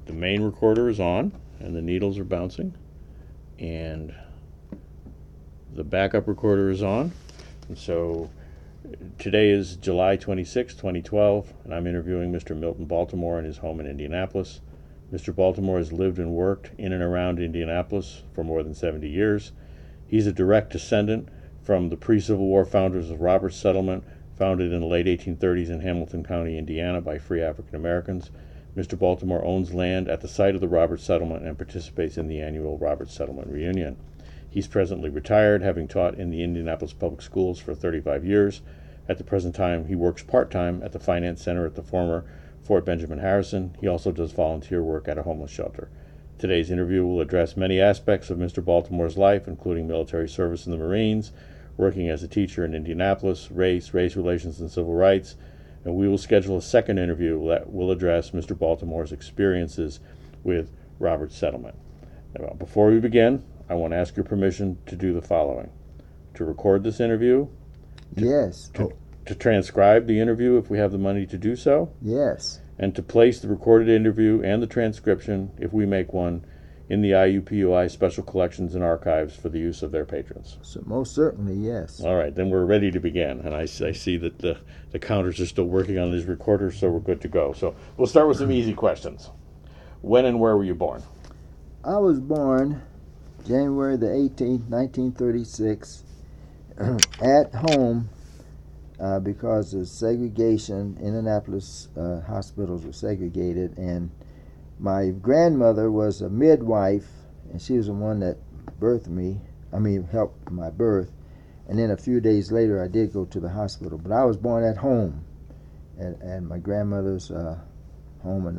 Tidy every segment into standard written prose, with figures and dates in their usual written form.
the main recorder is on, and the needles are bouncing, and the backup recorder is on. And so today is July 26, 2012, and I'm interviewing Mr. Milton Baltimore in his home in Indianapolis. Mr. Baltimore has lived and worked in and around Indianapolis for more than 70 years. He's a direct descendant from the pre-Civil War founders of Roberts Settlement, founded in the late 1830s in Hamilton County, Indiana, by free African Americans. Mr. Baltimore owns land at the site of the Roberts Settlement and participates in the annual Roberts Settlement reunion. He's presently retired, having taught in the Indianapolis Public Schools for 35 years. At the present time, he works part-time at the Finance Center at the former Fort Benjamin Harrison. He also does volunteer work at a homeless shelter. Today's interview will address many aspects of Mr. Baltimore's life, including military service in the Marines, working as a teacher in Indianapolis, race relations, and civil rights. And we will schedule a second interview that will address Mr. Baltimore's experiences with Roberts Settlement. Now, before we begin, I want to ask your permission to do the following: to record this interview. Yes. To transcribe the interview if we have the money to do so. Yes. And to place the recorded interview and the transcription, if we make one, in the IUPUI Special Collections and Archives for the use of their patrons. So most certainly, yes. All right, then we're ready to begin. And I see that the counters are still working on these recorders, so we're good to go. So we'll start with some easy questions. When and where were you born? I was born January the 18th, 1936, at home because of segregation. Indianapolis hospitals were segregated, and my grandmother was a midwife, and she was the one that helped my birth. And then a few days later, I did go to the hospital. But I was born at home, at my grandmother's home in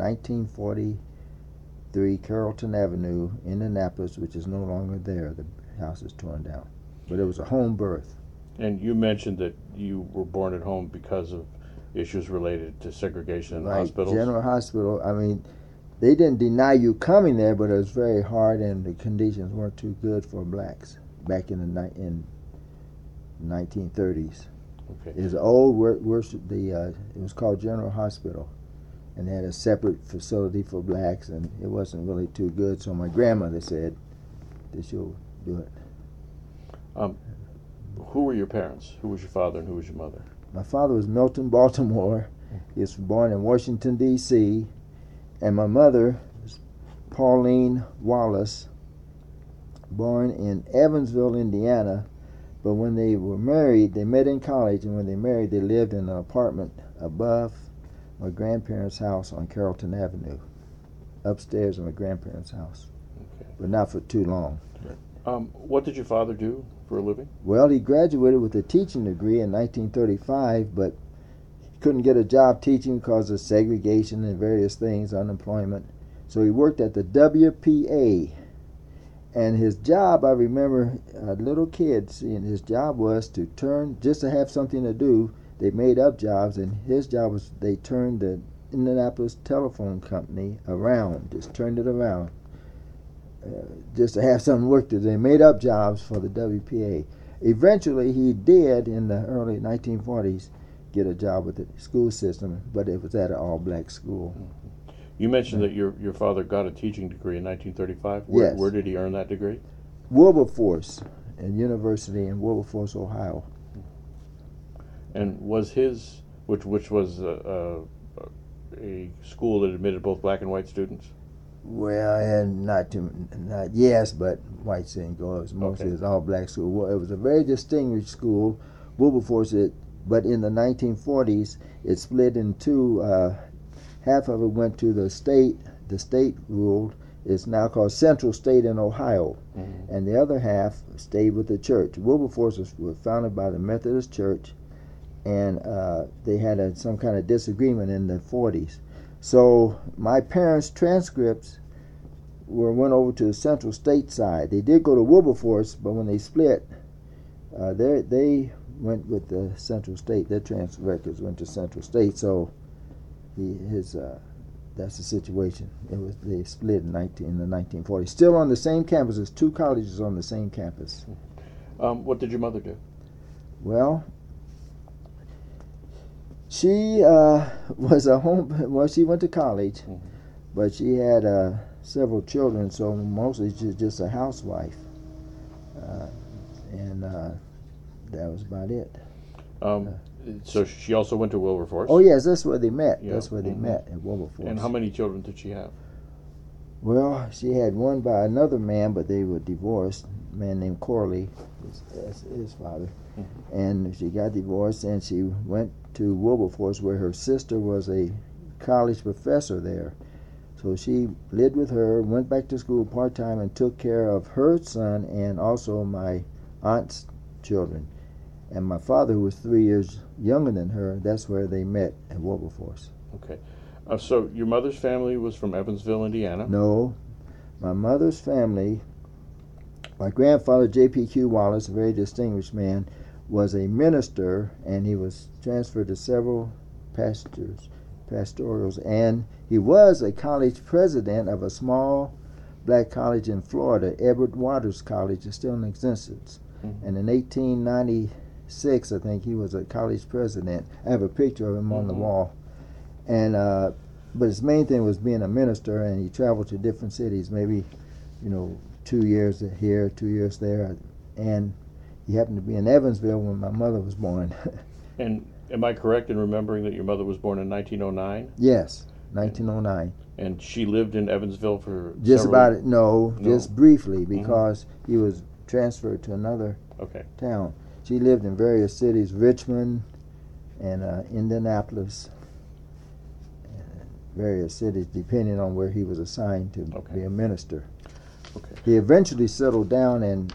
1943, Carrollton Avenue, Indianapolis, which is no longer there. The house is torn down. But it was a home birth. And you mentioned that you were born at home because of issues related to segregation in hospitals. General Hospital, they didn't deny you coming there, but it was very hard, and the conditions weren't too good for blacks back in the 1930s. Okay. It was old. It was called General Hospital, and they had a separate facility for blacks, and it wasn't really too good. So my grandmother said that she'll do it. Who were your parents? Who was your father and who was your mother? My father was Milton Baltimore. He was born in Washington, D.C., and my mother was Pauline Wallace, born in Evansville, Indiana. But when they were married, they met in college, and when they married, they lived in an apartment above my grandparents' house on Carrollton Avenue, upstairs in my grandparents' house. Okay. But not for too long. What did your father do for a living? Well, he graduated with a teaching degree in 1935, but he couldn't get a job teaching because of segregation and various things, unemployment. So he worked at the WPA. And his job, I remember a little kid seeing, his job was to just to have something to do. They made up jobs, and his job was they turned the Indianapolis Telephone Company around, just turned it around. Just to have something work to do. They made up jobs for the WPA. Eventually, he did, in the early 1940s, get a job with the school system, but it was at an all-black school. You mentioned that your father got a teaching degree in 1935. Yes. Where did he earn that degree? Wilberforce, University in Wilberforce, Ohio. And was his, which was a school that admitted both black and white students? Well, and not yes, but whites didn't go. It was mostly It was all black school. Well, it was a very distinguished school, Wilberforce. But in the 1940s, it split in two. Half of it went to the state. The state ruled. It's now called Central State in Ohio, and the other half stayed with the church. Wilberforce was founded by the Methodist Church, and they had some kind of disagreement in the 40s. So my parents' transcripts went over to the Central State side. They did go to Wilberforce, but when they split, they went with the Central State. Their transcript records went to Central State. So that's the situation. They split in the 1940s. Still on the same campus. There's two colleges on the same campus. What did your mother do? Well, she was a home. Well, she went to college, but she had several children, so mostly she's just a housewife, and that was about it. So she also went to Wilberforce. Oh yes, that's where they met. Yeah. That's where they met at Wilberforce. And how many children did she have? Well, she had one by another man, but they were divorced. A man named Corley, his father. And she got divorced, and she went to Wilberforce, where her sister was a college professor there. So she lived with her, went back to school part-time, and took care of her son and also my aunt's children. And my father, who was 3 years younger than her, that's where they met at Wilberforce. Okay. So your mother's family was from Evansville, Indiana? No. My mother's family, my grandfather, J.P.Q. Wallace, a very distinguished man, was a minister, and he was transferred to several pastorals, and he was a college president of a small black college in Florida, Edward Waters College. It's still in existence. And in 1896, I think, he was a college president. I have a picture of him on the wall. And but his main thing was being a minister, and he traveled to different cities, maybe 2 years here, 2 years there, and he happened to be in Evansville when my mother was born. And am I correct in remembering that your mother was born in 1909? Yes, 1909. And she lived in Evansville for Just several... about it. No, just briefly, because he was transferred to another town. She lived in various cities, Richmond and Indianapolis, and various cities, depending on where he was assigned to be a minister. Okay. He eventually settled down and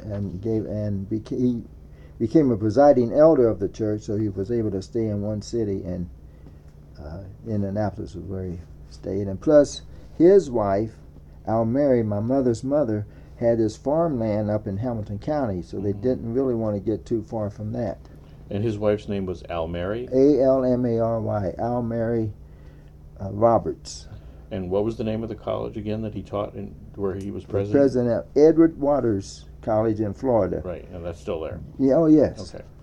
became a presiding elder of the church, so he was able to stay in one city, and Indianapolis was where he stayed. And plus, his wife, Almary, my mother's mother, had this farmland up in Hamilton County, so they didn't really want to get too far from that. And his wife's name was Almary? Almary, Almary Roberts. And what was the name of the college again that he taught in, where he was president? President of Edward Waters College in Florida. Right, and that's still there. Yeah, oh yes. Okay.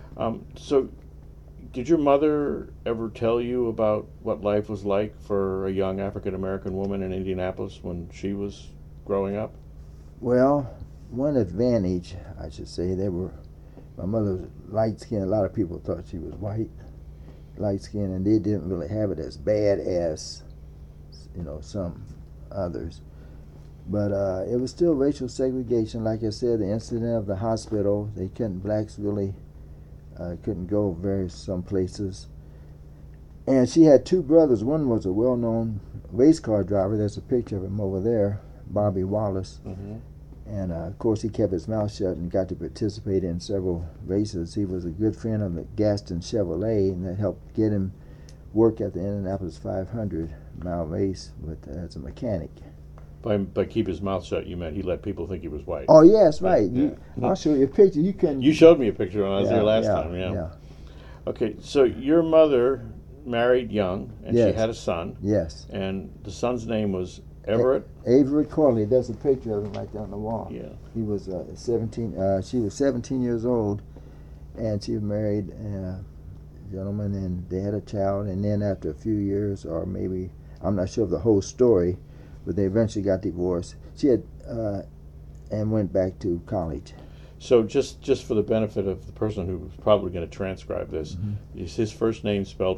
So, did your mother ever tell you about what life was like for a young African-American woman in Indianapolis when she was growing up? Well, one advantage, I should say, my mother was light-skinned. A lot of people thought she was white, light-skinned, and they didn't really have it as bad as some others. But it was still racial segregation. Like I said, the incident of the hospital, blacks really couldn't go some places. And she had two brothers. One was a well-known race car driver. There's a picture of him over there, Bobby Wallace. And of course, he kept his mouth shut and got to participate in several races. He was a good friend of the Gaston Chevrolet, and that helped get him work at the Indianapolis 500-mile race as a mechanic. By keep his mouth shut, you meant he let people think he was white. Oh yes, right. Yeah. I'll show you a picture. You showed me a picture when I was there last time. Yeah. Okay, so your mother married young, and she had a son. Yes. And the son's name was Everett? Everett Corley. There's a picture of him right there on the wall. Yeah. He was 17. She was 17 years old, and she married a gentleman, and they had a child. And then after a few years, or maybe, I'm not sure of the whole story, but they eventually got divorced. She had and went back to college. So just for the benefit of the person who's probably going to transcribe this, is his first name spelled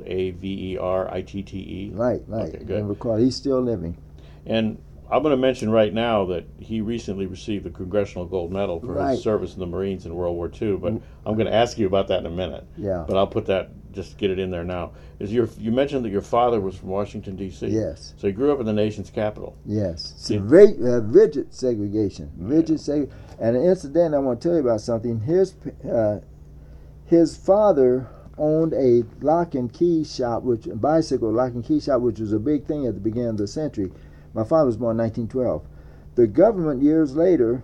Averitte? Right. Okay, good. And recall, he's still living. And I'm going to mention right now that he recently received the Congressional Gold Medal for his service in the Marines in World War II, but I'm going to ask you about that in a minute. Yeah. But I'll put that, just get it in there now. You mentioned that your father was from Washington, D.C. Yes. So he grew up in the nation's capital. Yes. Rigid segregation. And an incident, I want to tell you about something. His father owned a lock and key shop, bicycle lock and key shop, which was a big thing at the beginning of the century. My father was born in 1912. The government, years later,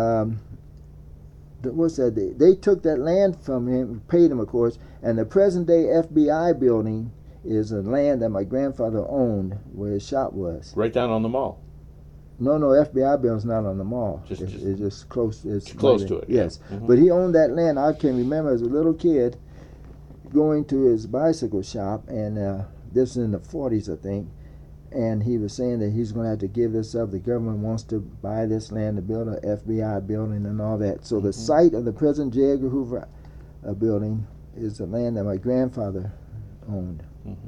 they took that land from him, paid him, of course, and the present-day FBI building is a land that my grandfather owned where his shop was. Right down on the mall. No, FBI building's not on the mall. It's just close. It's close to it. Yes, yeah. But he owned that land. I can remember as a little kid going to his bicycle shop, and this was in the 40s, I think. and he was saying that he's going to have to give this up. The government wants to buy this land to build an FBI building and all that. So the site of the present J. Edgar Hoover building is the land that my grandfather owned.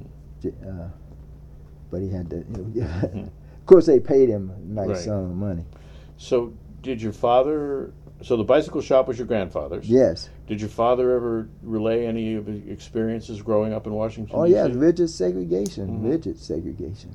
But he had to, of course they paid him a nice sum of money. So did your father, so the bicycle shop was your grandfather's? Yes. Did your father ever relay any of his experiences growing up in Washington, Oh, D.C.? yeah, rigid segregation, rigid segregation.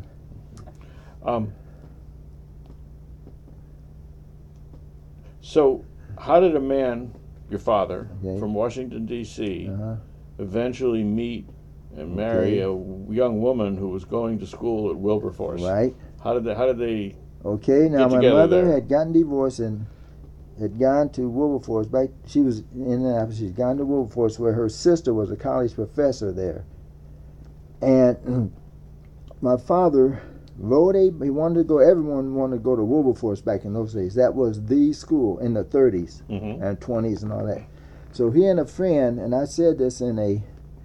So how did a man, your father, Okay. from Washington, D.C., Uh-huh. eventually meet and marry a young woman who was going to school at Wilberforce? Right. How did they Okay, now get my together mother there? had gotten divorced and had gone to Wilberforce. She was in Indianapolis. She'd gone to Wilberforce where her sister was a college professor there. And my father he wanted to go, everyone wanted to go to Wilberforce back in those days. That was the school in the 30s and 20s and all that. So he and a friend, and I said this in a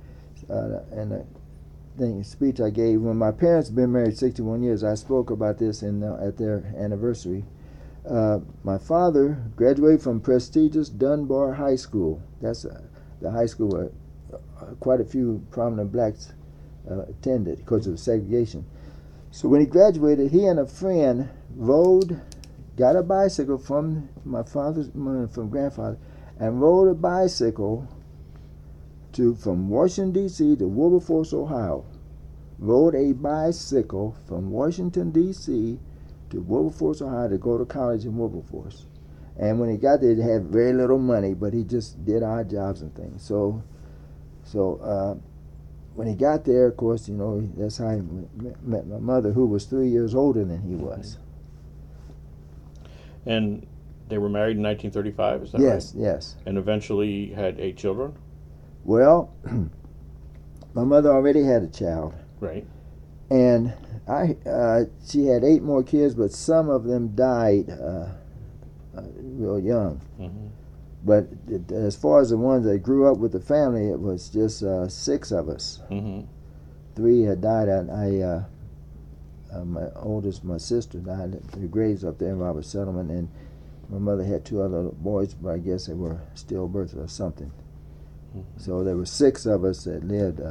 speech I gave when my parents had been married 61 years. I spoke about this at their anniversary. My father graduated from prestigious Dunbar High School. That's the high school where quite a few prominent blacks attended because of segregation. So when he graduated, he and a friend got a bicycle from my father's money, from grandfather, and rode a bicycle from Washington, D.C. to Wilberforce, Ohio. Rode a bicycle from Washington, D.C. to Wilberforce, Ohio to go to college in Wilberforce. And when he got there, he had very little money, but he just did odd jobs and things. So when he got there, of course, that's how he met my mother, who was 3 years older than he was. And they were married in 1935, is that right? Yes, yes. And eventually had 8 children? Well, my mother already had a child. Right. And she had 8 more kids, but some of them died real young. But as far as the ones that grew up with the family, it was just 6 of us. 3 had died. My sister died at the graves up there in Robert Settlement, and my mother had 2 other boys, but I guess they were stillbirths or something. So there were 6 of us that lived,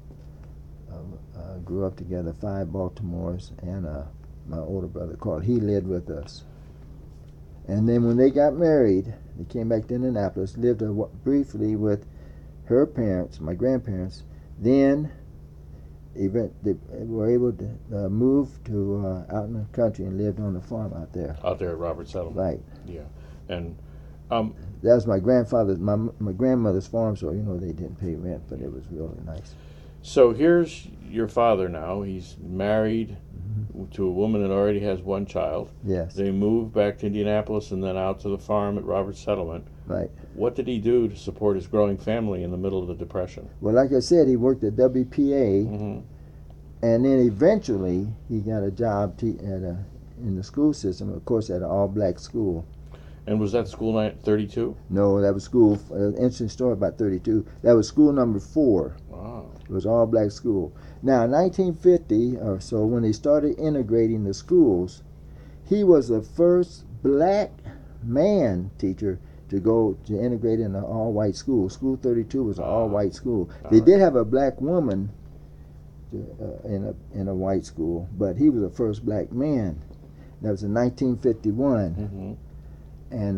grew up together, 5 Baltimores, and my older brother Carl. He lived with us. And then when they got married, they came back to Indianapolis, lived briefly with her parents, my grandparents. Then they were able to move to out in the country and lived on the farm out there. Out there at Robert Settlement. Right. Yeah. And that was my grandmother's farm, so they didn't pay rent, but it was really nice. So here's your father now. He's married to a woman that already has 1 child. Yes. They moved back to Indianapolis and then out to the farm at Robert Settlement. Right. What did he do to support his growing family in the middle of the Depression? Well, like I said, he worked at WPA, and then eventually he got a job in the school system, of course, at an all-black school. And was that school 32? No, that was school. Interesting story about 32. That was school number 4. Wow. It was all black school. Now, in 1950 or so, when they started integrating the schools, he was the first black man teacher to integrate in an all-white school. School 32 was an all-white school. They did have a black woman in a white school, but he was the first black man. That was in 1951. And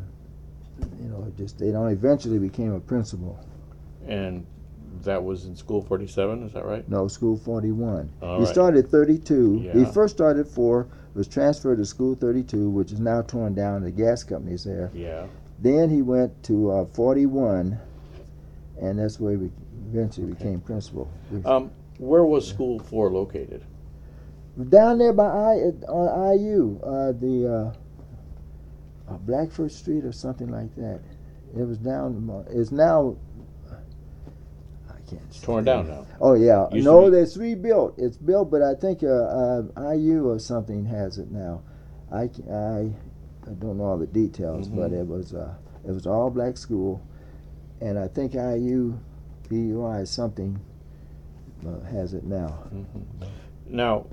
they eventually became a principal. And that was in School 47, is that right? No, School 41. All He right. started 32. Yeah. He first started 4, was transferred to School 32, which is now torn down. The gas company's there. Yeah. Then he went to 41, and that's where he eventually became principal. Where was School 4 located? Down there on IU, Blackford Street or something like that. It was it's now, I can't. Torn down now. Oh yeah, Used no, to be- it's rebuilt. It's built, but I think IU or something has it now. I don't know all the details, but it was all black school, and I think IU, BUI something has it now. Now,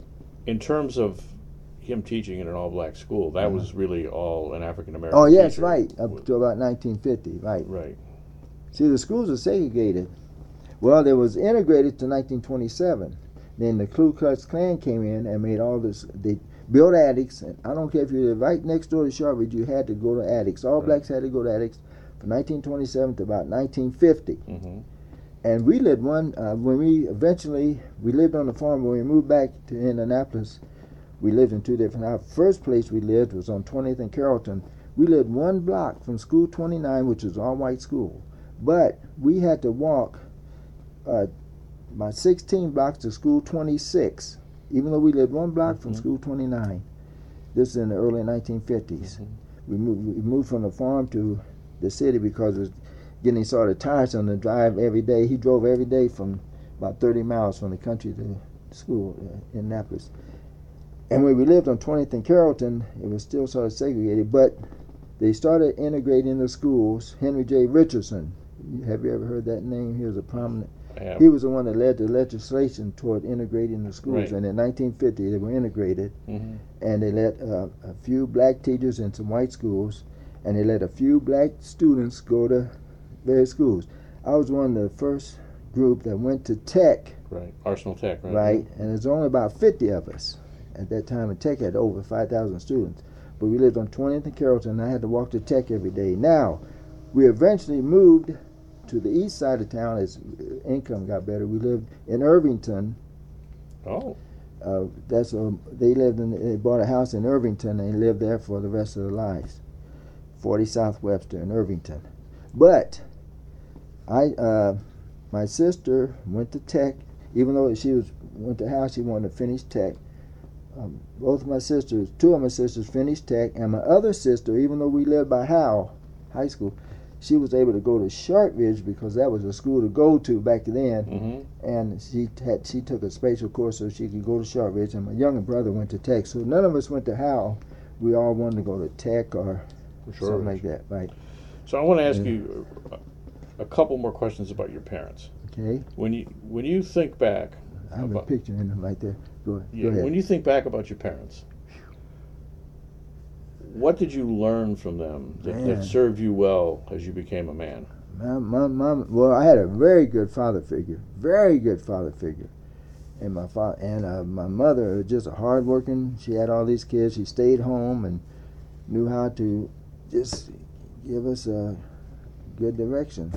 in terms of him teaching in an all-black school, that was really all an African American. Oh, yes, teacher. right, up to about 1950, right. Right. See, the schools were segregated. Well, they was integrated to 1927. Then the Ku Klux Klan came in and made all this. They built attics, and I don't care if you lived right next door to Shortridge, you had to go to attics. All blacks had to go to attics from 1927 to about 1950. Mm-hmm. And we lived when we lived on the farm. When we moved back to Indianapolis, we lived in two different houses. First place we lived was on 20th and Carrollton. We lived one block from School 29, which was all-white school. But we had to walk about 16 blocks to School 26, even though we lived one block from School 29. This is in the early 1950s. We moved from the farm to the city because it was getting sort of tiresome to drive every day. He drove every day from about 30 miles from the country to school in Annapolis. And when we lived on 20th and Carrollton, it was still sort of segregated, but they started integrating the schools. Henry J. Richardson, have you ever heard that name? He was a prominent. He was the one that led the legislation toward integrating the schools. Right. And in 1950, they were integrated, Mm-hmm. and they let a few black teachers in some white schools, and they let a few black students go to various schools. I was one of the first group that went to Tech. Right. Arsenal Tech. Right. Right, and there's only about 50 of us at that time, and Tech had over 5,000 students. But we lived on 20th and Carrollton, and I had to walk to Tech every day. Now, we eventually moved to the east side of town as income got better. We lived in Irvington. Oh. They bought a house in Irvington, and they lived there for the rest of their lives. 40 South Webster in Irvington. But my sister went to Tech, even though went to house, she wanted to finish Tech. Two of my sisters finished Tech, and my other sister, even though we lived by Howell High School, she was able to go to Shortridge because that was a school to go to back then. Mm-hmm. And she took a special course so she could go to Shortridge, and my younger brother went to Tech. So none of us went to Howell. We all wanted to go to Tech or something like that, right? So I want to ask you a couple more questions about your parents. Okay. When you think back, I have a picture in them right there. Go ahead. When you think back about your parents, what did you learn from them that served you well as you became a man? My mom. Well, I had a very good father figure, and my mother was just a hardworking. She had all these kids. She stayed home and knew how to just give us a good direction.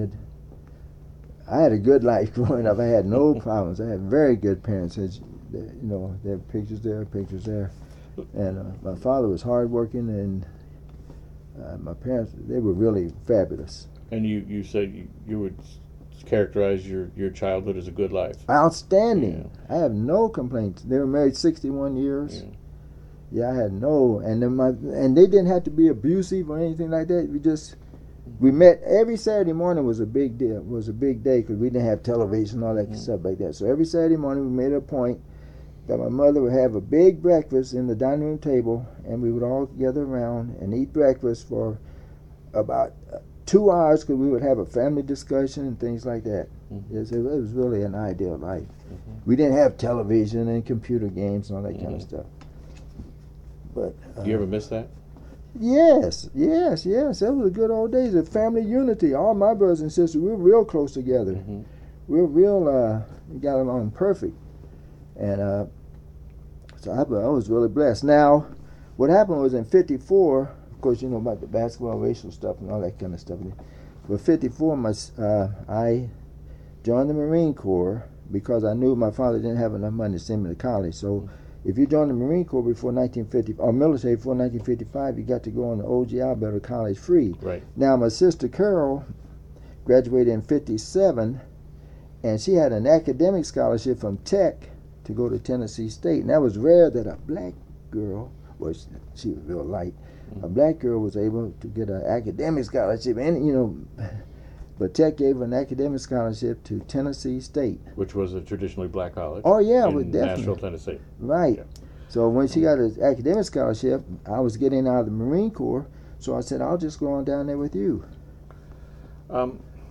I had a good life growing up. I had no problems. I had very good parents. There are pictures there. And my father was hardworking, and my parents, they were really fabulous. And you said you would characterize your childhood as a good life. Outstanding. Yeah. I have no complaints. They were married 61 years. Yeah, I had no, and they didn't have to be abusive or anything like that. We met every Saturday morning was a big deal. Was a big day because we didn't have television and all that stuff like that. So every Saturday morning we made a point that my mother would have a big breakfast in the dining room table, and we would all gather around and eat breakfast for about 2 hours because we would have a family discussion and things like that. Mm-hmm. It was really an ideal life. Mm-hmm. We didn't have television and computer games and all that kind of stuff. But you ever miss that? Yes. That was the good old days of family unity. All my brothers and sisters, we were real close together. Mm-hmm. We were real, we got along perfect. And so I was really blessed. Now, what happened was in 54, of course, you know about the basketball, racial stuff, and all that kind of stuff. But 54, I joined the Marine Corps because I knew my father didn't have enough money to send me to college. So if you joined the Marine Corps before 1950, or military before 1955, you got to go on the O.G. Alberta College free. Right. Now, my sister Carol graduated in 57, and she had an academic scholarship from Tech to go to Tennessee State. And that was rare that a black girl, well, she was real light, a black girl was able to get an academic scholarship. And, but Tech gave her an academic scholarship to Tennessee State. Which was a traditionally black college. Oh, yeah, in definitely. Nashville, Tennessee. Right. Yeah. So when she got an academic scholarship, I was getting out of the Marine Corps, so I said, I'll just go on down there with you.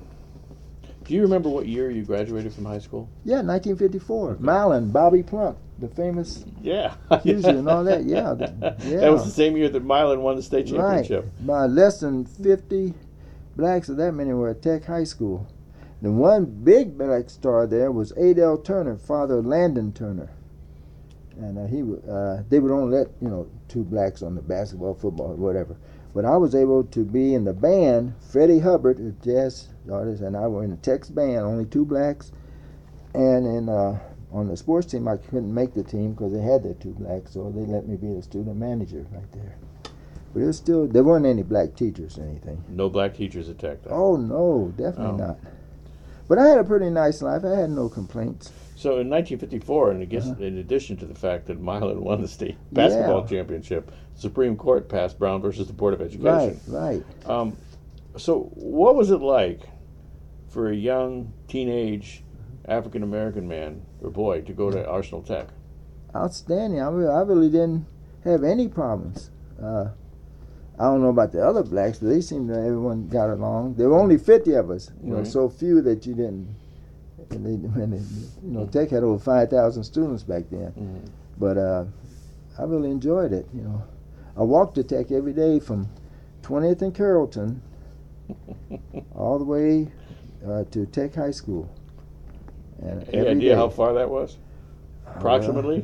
Do you remember what year you graduated from high school? Yeah, 1954. Okay. Milan, Bobby Plunk. the famous Yeah. accuser and all that. Yeah, That was the same year that Milan won the state championship. Right. By less than 50 blacks, or that many were at Tech High School. The one big black star there was Adel Turner, father of Landon Turner, and they would only let 2 blacks on the basketball, football, whatever. But I was able to be in the band. Freddie Hubbard, a jazz artist, and I were in the Tech's band. Only 2 blacks, and on the sports team, I couldn't make the team because they had their 2 blacks, so they let me be the student manager right there. But it was still, there weren't any black teachers or anything. No black teachers at Tech, though. Oh, no, definitely not. But I had a pretty nice life. I had no complaints. So in 1954, and in addition to the fact that Milan won the state basketball championship, the Supreme Court passed Brown versus the Board of Education. Right. So what was it like for a young teenage African American man or boy to go to Arsenal Tech? Outstanding. I really didn't have any problems. I don't know about the other blacks, but they seemed that everyone got along. There were only 50 of us, so few that you didn't. Tech had over 5,000 students back then. Mm-hmm. But I really enjoyed it. I walked to Tech every day from 20th and Carrollton all the way to Tech High School. And any idea how far that was, approximately?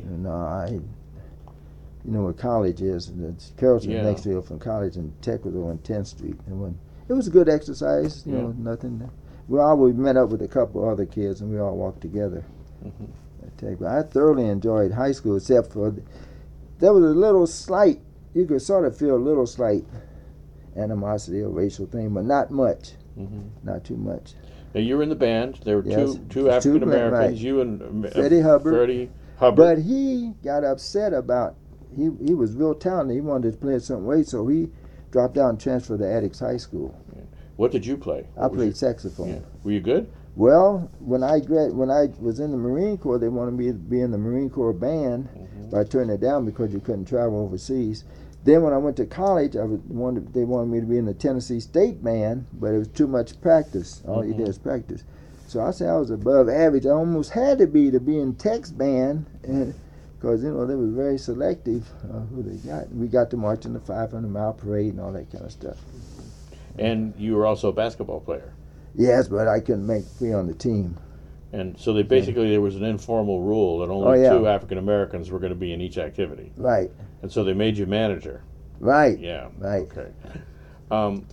You know where college is. Carrollton next to it from college, and Tech was on 10th Street. And it was a good exercise. Nothing. We always met up with a couple other kids, and we all walked together. At Tech. But I thoroughly enjoyed high school, except for there was a little slight. You could sort of feel a little slight animosity or racial thing, but not much. Not too much. Now you were in the band. There were two African Americans. Right. You and Freddie Hubbard. Freddie Hubbard. But he got upset about. He was real talented. He wanted to play at some way, so he dropped out and transferred to Addicks High School. What did you play? I played saxophone. Yeah. Were you good? Well, when I was in the Marine Corps, they wanted me to be in the Marine Corps band, but I turned it down because you couldn't travel overseas. Then when I went to college, they wanted me to be in the Tennessee State band, but it was too much practice. All you did is practice. So I said I was above average. I almost had to be in Tech's band, because they were very selective who they got. We got to march in the 500-mile parade and all that kind of stuff. And you were also a basketball player. Yes, but I couldn't be on the team. And so there was an informal rule that only 2 African Americans were going to be in each activity. Right. And so they made you manager. Right. Yeah. Right. Okay.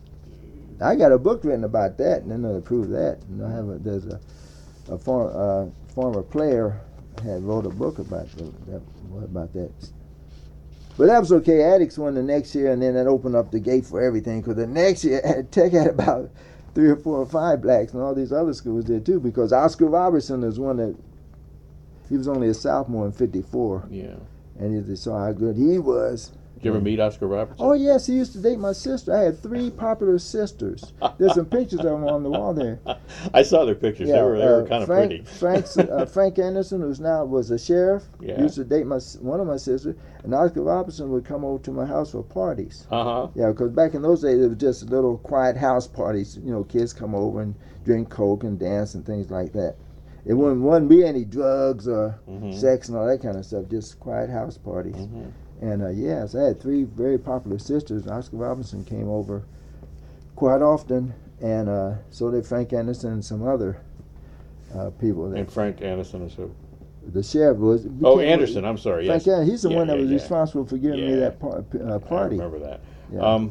I got a book written about that, and to prove that. There's a former player wrote a book about that. But that was okay. Addicks won the next year, and then that opened up the gate for everything. Because the next year, Tech had about 3 or 4 or 5 blacks, and all these other schools did too. Because Oscar Robertson is one that he was only a sophomore in '54. Yeah. And they saw how good he was. Did you ever meet Oscar Robertson? Oh yes, he used to date my sister. I had 3 popular sisters. There's some pictures of them on the wall there. I saw their pictures. They were kind of pretty. Frank Anderson, was a sheriff, used to date one of my sisters, and Oscar Robertson would come over to my house for parties. Yeah, because back in those days it was just little quiet house parties. Kids come over and drink Coke and dance and things like that. It wouldn't be any drugs or sex and all that kind of stuff. Just quiet house parties. And yes, I had 3 very popular sisters. Oscar Robertson came over quite often, and so did Frank Anderson and some other people. And Frank Anderson is who? The sheriff was. Anderson. I'm sorry. Yes. Frank Anderson. He's the one that was responsible for giving me that party. I remember that. Yeah.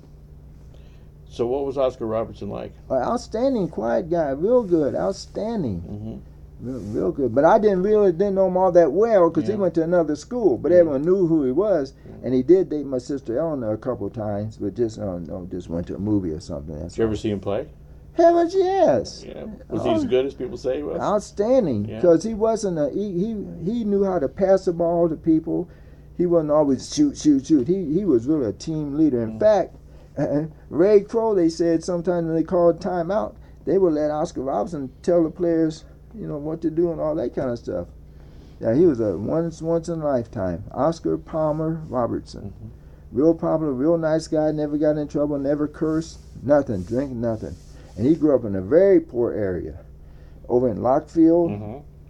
So what was Oscar Robertson like? Outstanding, quiet guy, real good, outstanding. Real good, but I didn't know him all that well because he went to another school. But everyone knew who he was, and he did date my sister Eleanor a couple of times, but just went to a movie or something. Did you ever see him play? Heavens, yes. Yeah. Was he as good as people say he was? Outstanding, because he wasn't he knew how to pass the ball to people. He wasn't always shoot. He was really a team leader. In fact, Ray Crow, they said sometimes when they called timeout, they would let Oscar Robertson tell the players, what to do and all that kind of stuff. Yeah, he was a once in a lifetime. Oscar Palmer Robertson. Real popular, real nice guy, never got in trouble, never cursed, nothing, drink nothing. And he grew up in a very poor area over in Lockfield.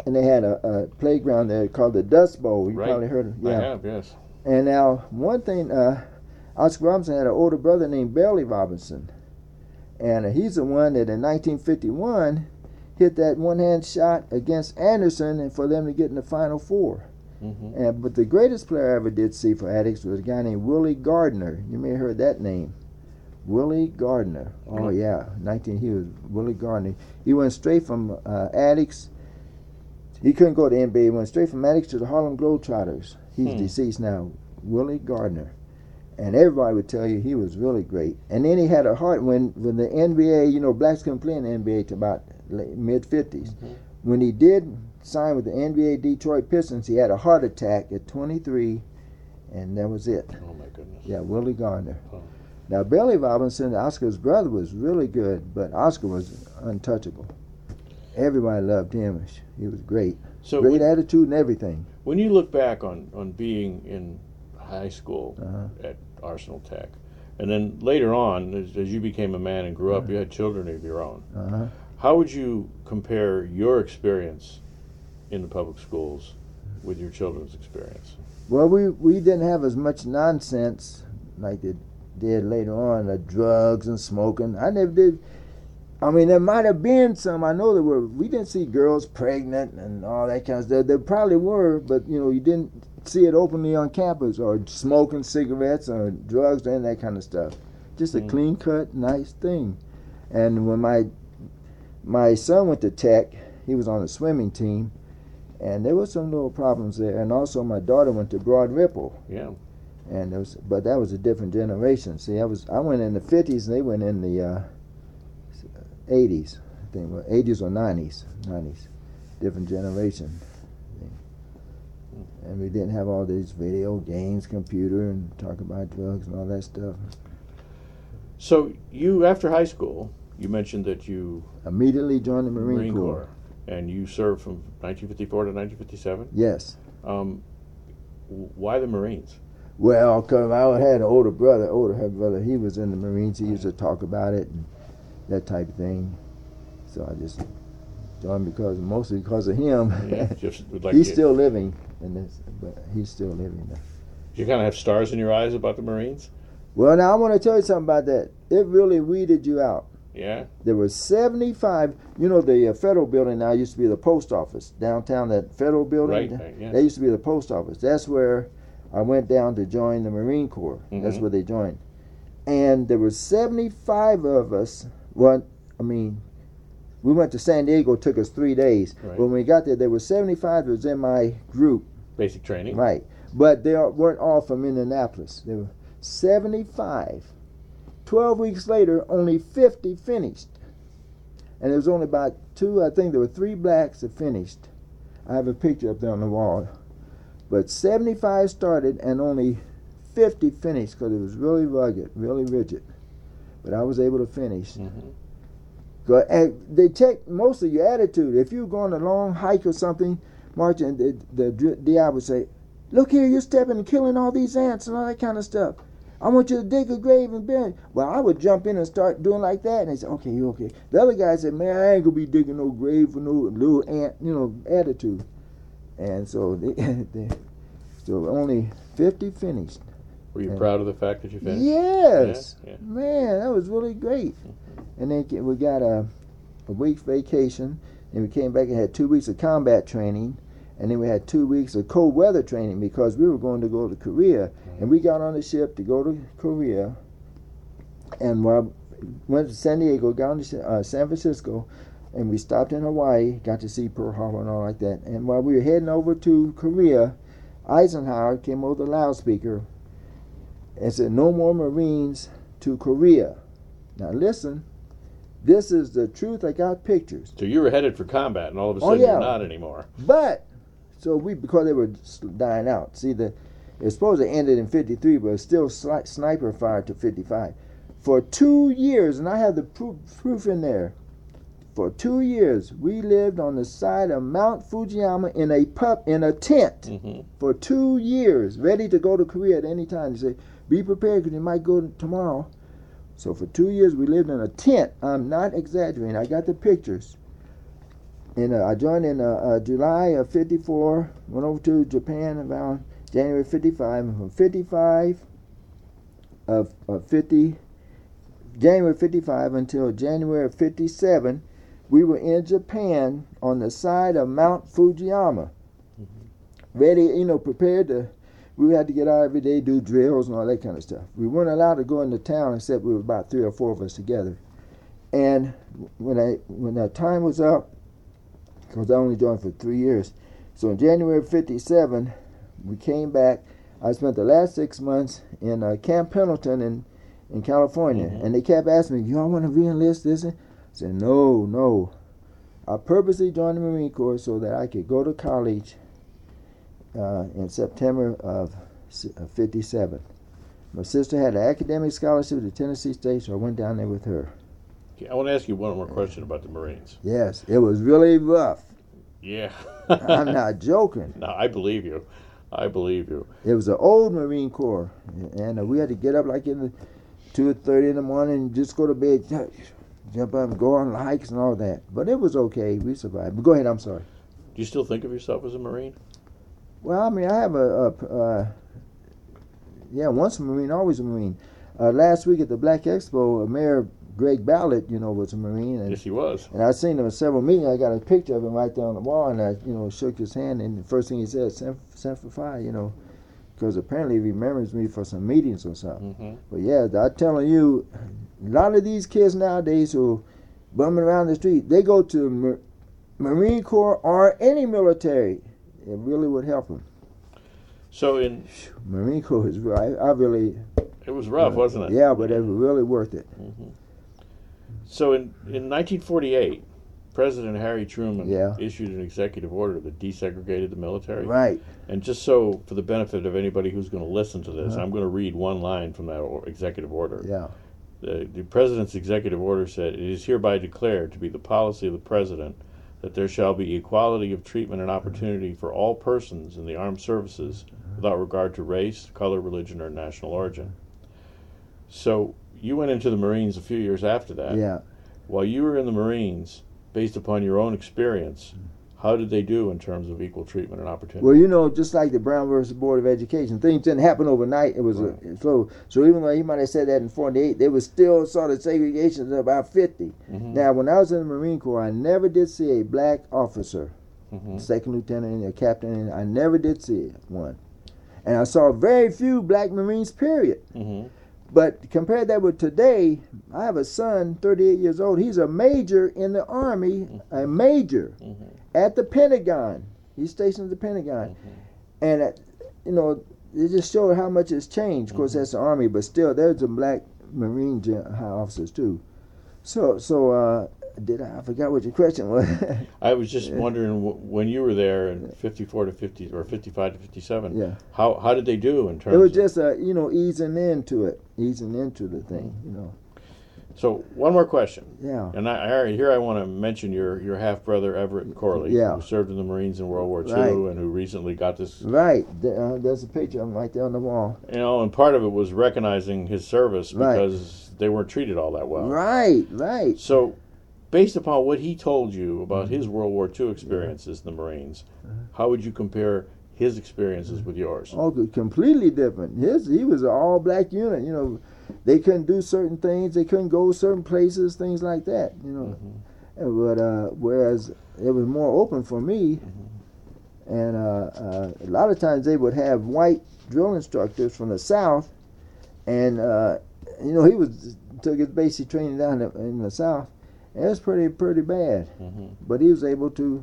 and they had a playground there called the Dust Bowl. You Right. probably heard of it. I Yeah. have, yes. And now, one thing, Oscar Robinson had an older brother named Belly Robinson. And he's the one that in 1951 hit that one-hand shot against Anderson and for them to get in the Final Four. Mm-hmm. But the greatest player I ever did see for Athletics was a guy named Willie Gardner. You may have heard that name. Willie Gardner. Oh, yeah. He was Willie Gardner. He went straight from Athletics. He couldn't go to the NBA. He went straight from Athletics to the Harlem Globetrotters. He's deceased now. Willie Gardner. And everybody would tell you he was really great. And then he had a heart when the NBA, you know, blacks couldn't play in the NBA to about mid-50s. Mm-hmm. When he did sign with the NBA Detroit Pistons, he had a heart attack at 23, and that was it. Oh, my goodness. Yeah, Willie Gardner. Oh. Now, Belly Robinson, Oscar's brother, was really good, but Oscar was untouchable. Everybody loved him. He was great. So Great attitude and everything. when you look back on being in high school Uh-huh. at Arsenal Tech, and then later on, as you became a man and grew up, you had children of your own. Uh-huh. How would you compare your experience in the public schools with your children's experience? Well, we didn't have as much nonsense like they did later on, the drugs and smoking. I never did. I mean, there might have been some. I know there were. We didn't see girls pregnant and all that kind of stuff. There probably were, but you know, you didn't see it openly on campus or smoking cigarettes or drugs and that kind of stuff. Just a clean cut, nice thing. And when my son went to Tech, he was on the swimming team, and there was some little problems there. And also, my daughter went to Broad Ripple. Yeah. And but that was a different generation. See, I went in the 50s, and they went in the 80s. I think 80s or 90s. Different generation. And we didn't have all these video games, computer, and talk about drugs and all that stuff. So you, after high school, you mentioned that you Immediately joined the Marine Corps. and you served from 1954 to 1957. Yes. Why the Marines? Well, because I had an older brother. He was in the Marines. He used to talk about it and that type of thing. So I just joined mostly because of him. Yeah, just like He's still living in this, but he's still living there. You kind of have stars in your eyes about the Marines. Well, now I want to tell you something about that. It really weeded you out. Yeah. There were 75. You know, the federal building now used to be the post office downtown. That federal building, Right. Yes. that used to be the post office. That's where I went down to join the Marine Corps. That's where they joined. And there were 75 of us. Well, I mean, we went to San Diego. It took us 3 days. Right. But when we got there were 75 that was in my group. Basic training. Right. But they weren't all from Indianapolis. There were 75. 12 weeks later, only 50 finished. And there was only about I think there were 3 blacks that finished. I have a picture up there on the wall. But 75 started and only 50 finished because it was really rugged, really rigid. But I was able to finish. And they check most of your attitude. If you're going a long hike or something, marching, the DI would say, "Look here, you're stepping and killing all these ants and all that kind of stuff. I want you to dig a grave and bury." Well, I would jump in and start doing like that, and they said, "Okay, you okay?" The other guy said, "Man, I ain't gonna be digging no grave for no little ant, attitude." And so so only 50 finished. Were you proud of the fact that you finished? Yes. Yeah. Man, that was really great. And then we got a week's vacation, and we came back and had 2 weeks of combat training, and then we had 2 weeks of cold weather training because we were going to go to Korea. And we got on the ship to go to Korea, and went to San Diego, got on to San Francisco, and we stopped in Hawaii, got to see Pearl Harbor and all like that. And while we were heading over to Korea, Eisenhower came over the loudspeaker and said, "No more Marines to Korea." Now listen, this is the truth. I got pictures. So you were headed for combat, and all of a sudden yeah. you're not anymore. But, because they were dying out. See, it was supposed to end it in 53, but it was still sniper fire to 55. For 2 years, and I have the proof in there, for 2 years, we lived on the side of Mount Fujiyama in a tent for 2 years, ready to go to Korea at any time. They say, "Be prepared because you might go tomorrow." So for 2 years, we lived in a tent. I'm not exaggerating. I got the pictures. I joined in July of '54. Went over to Japan around January '55. From '55 of 50 January '55 until January of '57, we were in Japan on the side of Mount Fujiyama, ready, prepared to. We had to get out every day, do drills and all that kind of stuff. We weren't allowed to go into town except we were about 3 or 4 of us together. And when that time was up, because I only joined for 3 years, so in January of '57, we came back. I spent the last 6 months in Camp Pendleton in California, and they kept asking me, "Y'all want to re-enlist this?" I said, "No. I purposely joined the Marine Corps so that I could go to college in September of '57. My sister had an academic scholarship to Tennessee State, so I went down there with her. Okay, I want to ask you one more question about the Marines. Yes, it was really rough. Yeah. I'm not joking. No, I believe you. It was an old Marine Corps, and we had to get up like in the 2:30 in the morning and just go to bed, jump up and go on hikes and all that. But it was okay. We survived. But go ahead. I'm sorry. Do you still think of yourself as a Marine? Well, I mean, I have once a Marine, always a Marine. Last week at the Black Expo, Mayor Greg Ballard, was a Marine. And, yes, he was. And I've seen him at several meetings. I got a picture of him right there on the wall, and I, shook his hand. And the first thing he said, "Send for fire," because apparently he remembers me for some meetings or something. Mm-hmm. But yeah, I'm telling you, a lot of these kids nowadays who bumming around the street, they go to Marine Corps or any military. It really would help them. So in Marine Corps is I really. It was rough, wasn't it? Yeah, but it was really worth it. Mm-hmm. So in 1948, President Harry Truman issued an executive order that desegregated the military. Right. And just so for the benefit of anybody who's going to listen to this, I'm going to read one line from that executive order. Yeah. The president's executive order said, "It is hereby declared to be the policy of the president that there shall be equality of treatment and opportunity for all persons in the armed services without regard to race, color, religion, or national origin." So you went into the Marines a few years after that. Yeah. While you were in the Marines, based upon your own experience, how did they do in terms of equal treatment and opportunity? Well, just like the Brown versus Board of Education, things didn't happen overnight. It was so even though he might have said that in '48, there was still sort of segregation of about 50. Mm-hmm. Now, when I was in the Marine Corps, I never did see a black officer, second lieutenant, a captain. I never did see one, and I saw very few black Marines. Period. Mm-hmm. But compare that with today, I have a son, 38 years old. He's a major in the Army, a major at the Pentagon. He's stationed at the Pentagon. And, it just showed how much it's changed. Of course, that's the Army, but still, there's some black Marine high officers, too. So I forgot what your question was. I was just wondering, when you were there in 54 to 50 or 55 to 57, how did they do in terms of... It was just, easing into the thing, So one more question. Yeah. And I want to mention your half-brother, Everett Corley, who served in the Marines in World War II and who recently got this... Right. There's a picture of him right there on the wall. And part of it was recognizing his service because they weren't treated all that well. Right. So, based upon what he told you about his World War II experiences in the Marines, how would you compare his experiences with yours? Oh, completely different. He was an all-black unit. They couldn't do certain things. They couldn't go certain places, things like that. But whereas it was more open for me, and a lot of times they would have white drill instructors from the South, and he took his basic training down in the South. It was pretty bad, but he was able to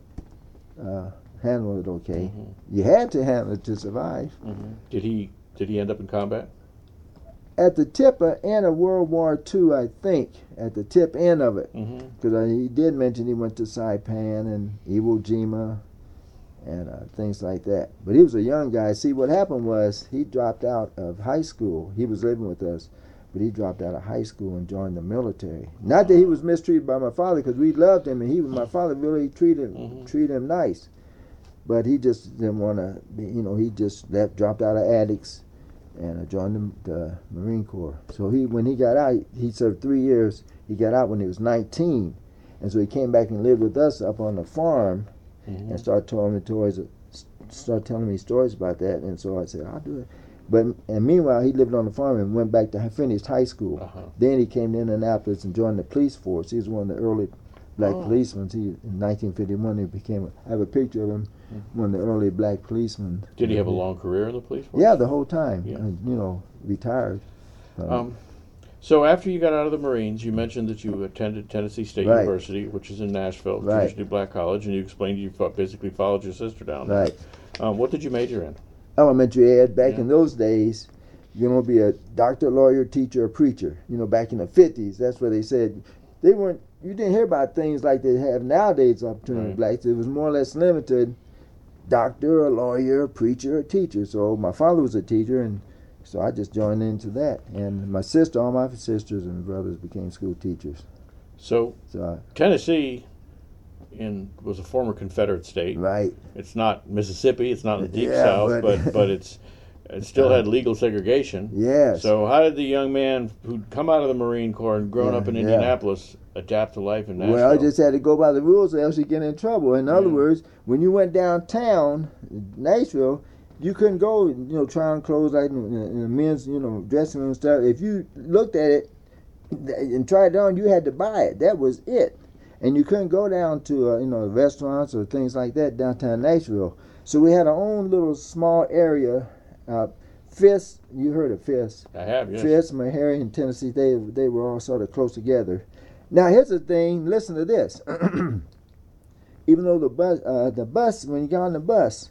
handle it okay. You had to handle it to survive. Did he end up in combat? At the tip end of World War II, I think, at the tip end of it, because he did mention he went to Saipan and Iwo Jima and things like that. But he was a young guy. See, what happened was he dropped out of high school. He was living with us, but he dropped out of high school and joined the military. Not that he was mistreated by my father, because we loved him, and my father really treated him nice. But he just didn't want to be, he just dropped out of addicts and joined the Marine Corps. So when he got out, he served 3 years. He got out when he was 19. And so he came back and lived with us up on the farm, Mm-hmm. and started telling me stories about that. And so I said, I'll do it. And meanwhile, he lived on the farm and went back to finished high school. Then he came to Indianapolis and joined the police force. He was one of the early black policemen. In 1951, I have a picture of him, one of the early black policemen. Did he have a long career in the police force? Yeah, the whole time. Yeah. Retired. So after you got out of the Marines, you mentioned that you attended Tennessee State Right. University, which is in Nashville, Right. Trinity Black College, and you explained you basically followed your sister down there. Right. What did you major in? Elementary ed. Back Yeah. in those days, you're going to be a doctor, lawyer, teacher, or preacher. Back in the 50s, that's what they said. You didn't hear about things like they have nowadays, opportunity Right. blacks. It was more or less limited. Doctor, a lawyer, a preacher, a teacher. So my father was a teacher, and so I just joined into that. And my sister, all my sisters and brothers became school teachers. So So Tennessee was a former Confederate state. right. It's not Mississippi. It's not in the deep Yeah, South, but- but it still had legal segregation. Yes. So how did the young man who'd come out of the Marine Corps and grown Yeah, up in yeah. Indianapolis adapt to life in Nashville? Well, I just had to go by the rules, or else you get in trouble. In other Yeah. words, when you went downtown, Nashville, you couldn't go, try on clothes like in the men's, dressing room stuff. If you looked at it and tried it on, you had to buy it. That was it. And you couldn't go down to, restaurants or things like that downtown Nashville. So we had our own little small area. Fisk, you heard of Fisk. I have, yes. Fisk, Meharry, and Tennessee, they were all sort of close together. Now here's the thing. Listen to this. Even though the bus, when you got on the bus,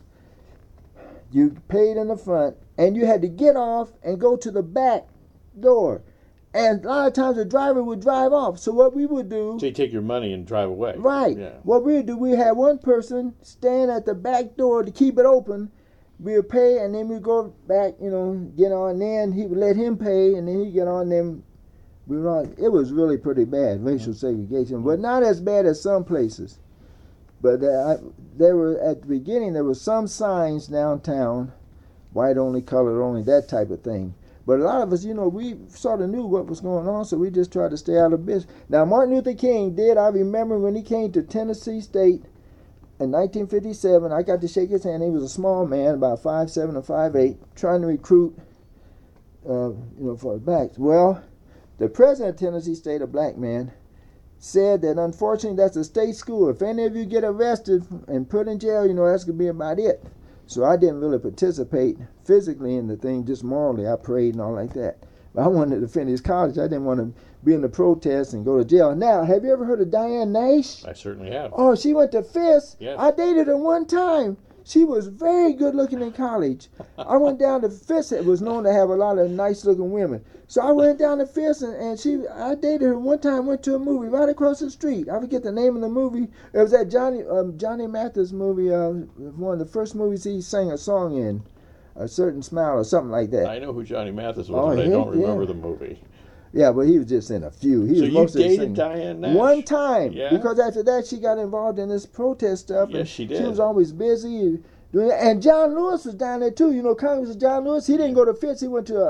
you paid in the front, and you had to get off and go to the back door. And a lot of times the driver would drive off. So what we would do, So you take your money and drive away. right? Yeah. What we would do, we had one person stand at the back door to keep it open. We would pay, and then we'd go back, get on. And then he would let him pay, and then he'd get on. Then we were on. It was really pretty bad, racial segregation, but not as bad as some places. But there were, at the beginning, there were some signs downtown, white only, colored only, that type of thing. But a lot of us, we sort of knew what was going on, so we just tried to stay out of business. Now, Martin Luther King I remember when he came to Tennessee State in 1957, I got to shake his hand. He was a small man, about 5'7" or 5'8", trying to recruit, for the blacks. Well, the president of Tennessee State, a black man, said that unfortunately that's a state school. If any of you get arrested and put in jail, that's going to be about it. So I didn't really participate physically in the thing, just morally. I prayed and all like that. But I wanted to finish college. I didn't want to be in the protest and go to jail. Now, have you ever heard of Diane Nash? I certainly have. Oh, she went to Fisk. Yes. I dated her one time. She was very good looking in college. I went down to Fisk. It was known to have a lot of nice looking women. So I went down to Fisk, and I dated her one time. Went to a movie right across the street. I forget the name of the movie. It was that Johnny Mathis movie. One of the first movies he sang a song in, A Certain Smile or something like that. I know who Johnny Mathis was, Oh, but I yeah, don't remember yeah. the movie. Yeah, but he was just in a few. He So was you mostly dated singing. Diane Nash? One time, Yeah? because after that she got involved in this protest stuff. Yes, and she did. She was always busy doing that. And John Lewis was down there too. Congressman John Lewis. He didn't go to Fisk. He went to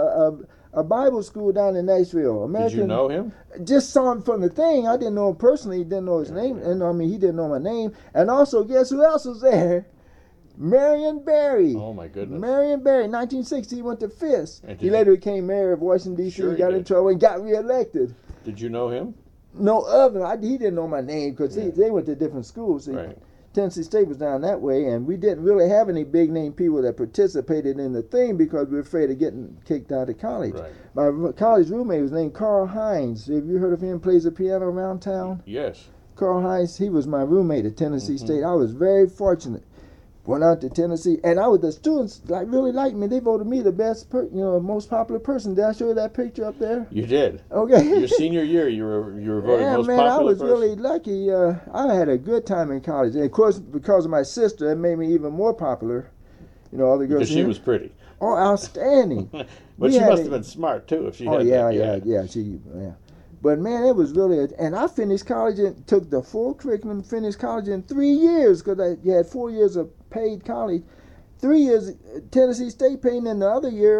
a Bible school down in Nashville. Did you know him? Just saw him from the thing. I didn't know him personally. Didn't know his name. And he didn't know my name. And also, guess who else was there? Marion Barry. Oh, my goodness. Marion Barry, 1960, he went to Fisk. And did He you- later became mayor of Washington, D.C., Sure he got in did. trouble, and got reelected. Did you know him? No other. He didn't know my name because Yeah. they went to different schools. See, Right. Tennessee State was down that way, and we didn't really have any big name people that participated in the thing because we were afraid of getting kicked out of college. Right. My college roommate was named Carl Hines. Have you heard of him? Plays the piano around town. Yes. Carl Hines. He was my roommate at Tennessee Mhm. State. I was very fortunate. Went out to Tennessee, and the students really liked me. They voted me the best, most popular person. Did I show you that picture up there? You did. Okay. Your senior year, you were voted Yeah, most man, popular I was person. really lucky. I had a good time in college, and of course, because of my sister, it made me even more popular. All the girls. Because she here. was pretty. Oh, outstanding. But We she had must a- have been smart, too, if she Oh had yeah, that. yeah. But man, it was really, and I finished college and took the full curriculum, finished college in 3 years because you had 4 years of paid college. 3 years Tennessee State paid, and the other year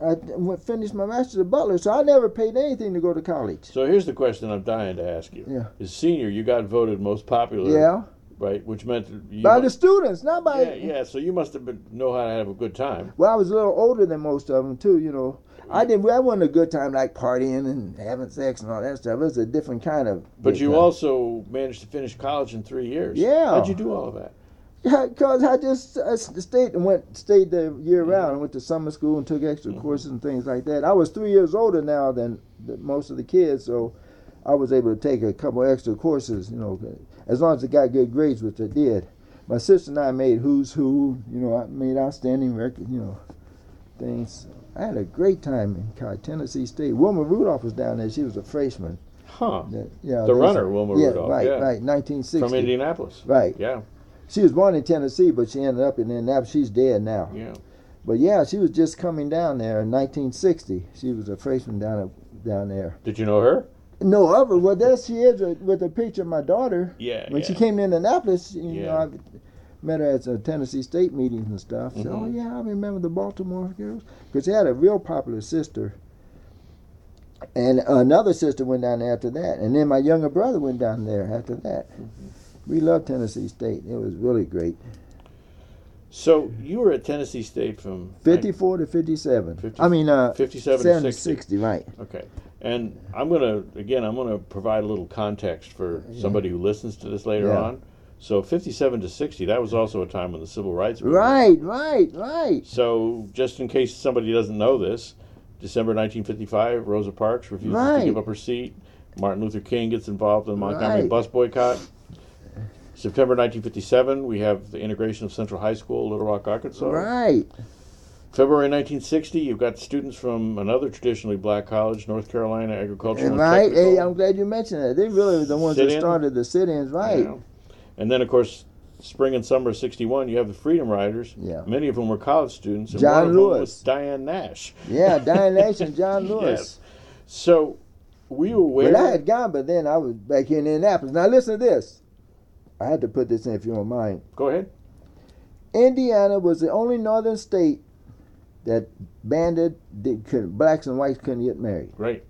finished my master's at Butler, so I never paid anything to go to college. So here's the question I'm dying to ask you. Yeah. As senior, you got voted most popular. Yeah. Right, which meant you By the students, not by. Yeah. So you must have know how to have a good time. Well, I was a little older than most of them too. I wasn't a good time like partying and having sex and all that stuff. It was a different kind of. But you time. also managed to finish college in 3 years. Yeah. How'd you do all of that? Yeah, because I stayed the year round. I went to summer school and took extra courses and things like that. I was 3 years older now than most of the kids, so I was able to take a couple extra courses. As long as I got good grades, which I did. My sister and I made Who's Who. I made outstanding record. Things. I had a great time in college, Tennessee State. Wilma Rudolph was down there. She was a freshman. Huh. Yeah. The runner, Wilma Rudolph. Right, yeah. right. 1960. From Indianapolis. Right. Yeah. She was born in Tennessee, but she ended up in Indianapolis. She's dead now. Yeah. But yeah, she was just coming down there in 1960. She was a freshman down there. Did you know her? No, other. Well, there she is with a picture of my daughter. Yeah. When she came to Indianapolis, Yeah. I met her at Tennessee State meetings and stuff. So, oh yeah, I remember the Baltimore girls because she had a real popular sister. And another sister went down there after that, and then my younger brother went down there after that. We loved Tennessee State. It was really great. So you were at Tennessee State from 54 to 57. 57 to 60, right. Okay. And I'm going to provide a little context for somebody who listens to this later on. So 57 to 60, that was also a time when the Civil Rights Movement. Right. So just in case somebody doesn't know this, December 1955, Rosa Parks refuses to give up her seat. Martin Luther King gets involved in the Montgomery bus boycott. September 1957, we have the integration of Central High School, Little Rock, Arkansas. Right. February 1960, you've got students from another traditionally black college, North Carolina Agricultural and right. Technical. Hey, I'm glad you mentioned that. They really were the ones that started the sit-ins, right. Yeah. And then, of course, spring and summer of 61, you have the Freedom Riders. Yeah. Many of them were college students. And John one of them Lewis. was Diane Nash. Yeah, Diane Nash and John Lewis. Yes. So, were you aware? But I had gone, but then I was back here in Indianapolis. Now listen to this. I had to put this in if you don't mind. Go ahead. Indiana was the only northern state that blacks and whites couldn't get married. Right.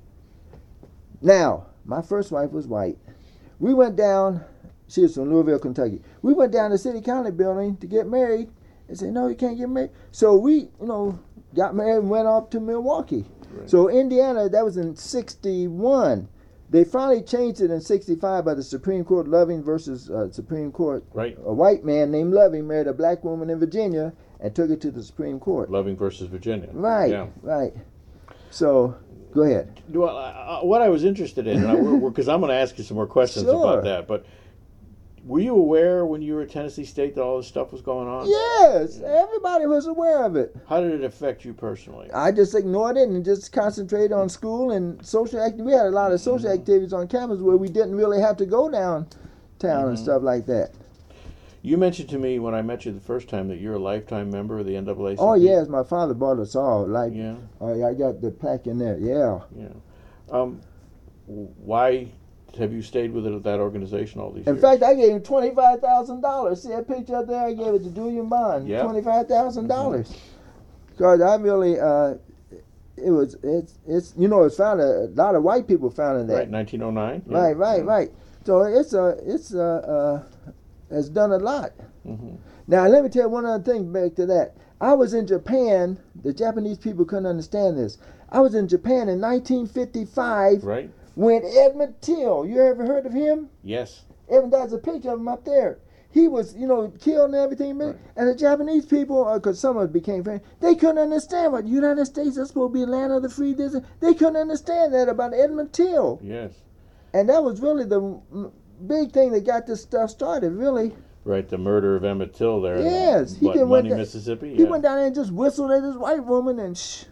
Now, my first wife was white. We went down, she was from Louisville, Kentucky. We went down to the city county building to get married and said, no, you can't get married. So we, got married and went off to Milwaukee. Right. So Indiana, that was in 61. They finally changed it in 65 by the Supreme Court, Loving versus Supreme Court. Right. A white man named Loving married a black woman in Virginia and took it to the Supreme Court. Loving versus Virginia. Right, yeah. Right. So, go ahead. Well, what I was interested in, because I'm going to ask you some more questions about that, but were you aware when you were at Tennessee State that all this stuff was going on? Yes, everybody was aware of it. How did it affect you personally? I just ignored it and just concentrated on school and social activities. We had a lot of social activities on campus where we didn't really have to go downtown and stuff like that. You mentioned to me when I met you the first time that you're a lifetime member of the NAACP. Oh yes, my father bought us all. Yeah. I got the plaque in there. Yeah. Yeah. Why have you stayed with that organization all these years? In fact, I gave him $25,000. See that picture up there? I gave it to Julian Bond. Yeah. $25,000. Because I really, it's founded. A lot of white people founded that. Right, 1909. Yeah. Right. So it's done a lot. Mm-hmm. Now let me tell you one other thing back to that. I was in Japan. The Japanese people couldn't understand this. I was in Japan in 1955. Right. When Edmund Till, you ever heard of him? Yes. There's a picture of him up there. He was, killed and everything. Right. And the Japanese people, because some of us became friends, they couldn't understand what the United States is supposed to be land of the free. They couldn't understand that about Edmund Till. Yes. And that was really the big thing that got this stuff started, really. Right, the murder of Emmett Till there. Yes. In Money, Mississippi. He went down there and just whistled at this white woman and shh.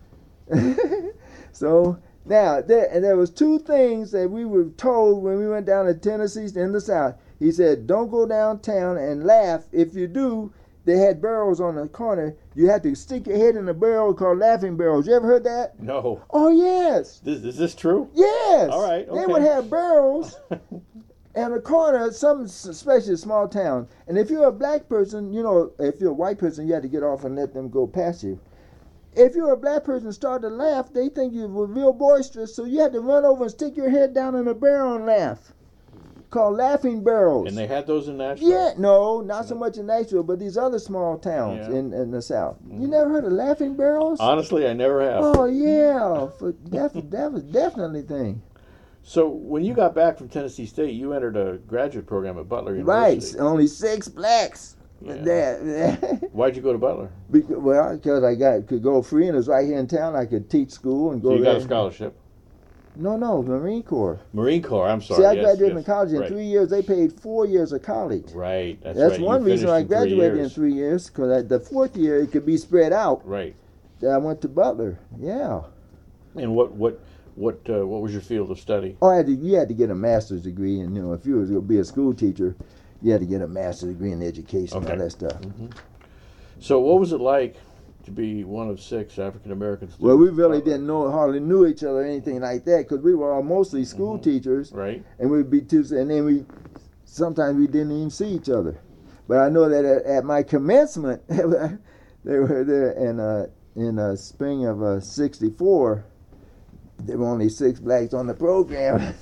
So... Now, there was two things that we were told when we went down to Tennessee in the South. He said, don't go downtown and laugh. If you do, they had barrels on the corner. You had to stick your head in a barrel called laughing barrels. You ever heard that? No. Oh, yes. Is this true? Yes. All right, okay. They would have barrels in the corner, especially a small town. And if you're a black person, if you're a white person, you had to get off and let them go past you. if you're a black person and start to laugh, they think you were real boisterous, so you had to run over and stick your head down in a barrel and laugh. Called laughing barrels. And they had those in Nashville? Yeah, no, not so much in Nashville, but these other small towns Yeah. in the South. You never heard of laughing barrels? Honestly, I never have. Oh, yeah. That was definitely a thing. So when you got back from Tennessee State, you entered a graduate program at Butler Right, University. only 6 blacks. Yeah. Why'd you go to Butler? Because could go free and it was right here in town. I could teach school and go So you there. got a scholarship. No, Marine Corps. Marine Corps, I'm sorry. See, I Yes, graduated yes. from college in Right. 3 years. They paid 4 years of college. Right, that's That's right. one You reason finished I in 3 graduated in years. 3 years, because the 4th year it could be spread out. Right. I went to Butler. Yeah. And what was your field of study? Oh, you had to get a master's degree, and if you was going to be a school teacher, you had to get a master's degree in education and all that stuff. So what was it like to be one of 6 African Americans? Well, we really hardly knew each other or anything like that, because we were all mostly school teachers, Right. and we'd be and then sometimes we didn't even see each other. But I know that at my commencement, they were there in spring of '64. There were only 6 blacks on the program.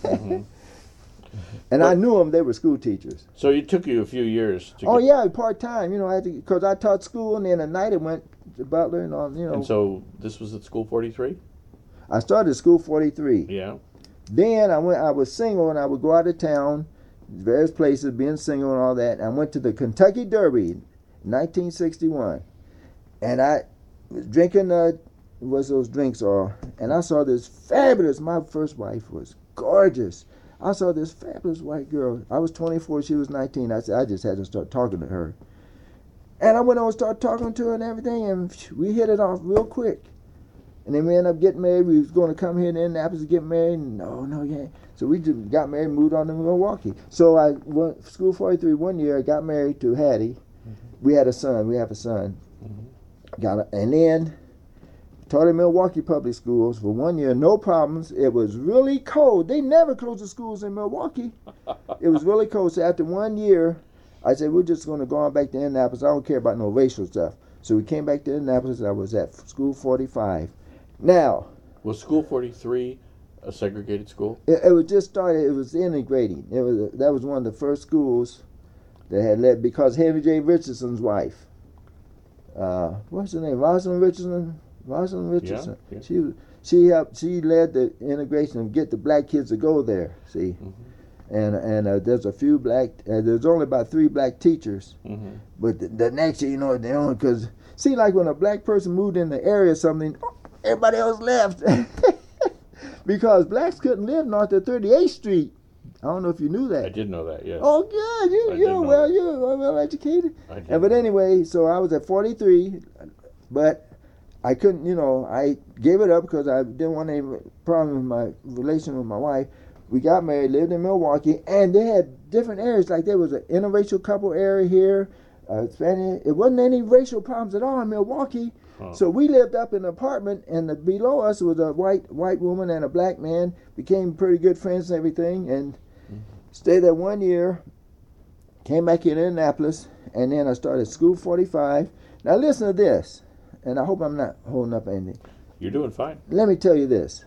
And I knew them; they were school teachers. So it took you a few years to get... Yeah, part time. I had to, because I taught school, and then at night I went to Butler and all. And so this was at School 43? I started School 43. Yeah. Then I was single, and I would go out of town, various places, being single and all that. I went to the Kentucky Derby in 1961, and I was drinking what those drinks are, and I saw this fabulous. My first wife was gorgeous. I saw this fabulous white girl. I was 24, she was 19. I said, I just had to start talking to her. And I went on and started talking to her and everything, and we hit it off real quick. And then we ended up getting married. We was going to come here to Indianapolis to get married. No, yeah. So we just got married and moved on to Milwaukee. So I went to School 43 one year. I got married to Hattie. We had a son. We have a son. And then taught in Milwaukee public schools for 1 year, no problems. It was really cold. They never closed the schools in Milwaukee. It was really cold. So after 1 year, I said, we're just going to go on back to Indianapolis. I don't care about no racial stuff. So we came back to Indianapolis. I was at School 45. Now, Was School 43 a segregated school? it was just started. It was integrating. That was one of the first schools that had led, because Henry J. Richardson's wife, what's her name? Rosalind Richardson. Yeah. She led the integration and get the black kids to go there. See, and there's a few black. There's only about 3 black teachers, but the next year, they only, because see, like when a black person moved in the area or something, everybody else left because blacks couldn't live north of 38th Street. I don't know if you knew that. I did know that, yes. Oh, good. You're well educated. But anyway, so I was at 43, but I couldn't, I gave it up because I didn't want any problem with my relation with my wife. We got married, lived in Milwaukee, and they had different areas. Like there was an interracial couple area here, Spanish. It wasn't any racial problems at all in Milwaukee. So we lived up in an apartment, and below us was a white woman and a black man. Became pretty good friends and everything, and stayed there 1 year. Came back in Indianapolis, and then I started School 45. Now listen to this, and I hope I'm not holding up anything. You're doing fine. Let me tell you this.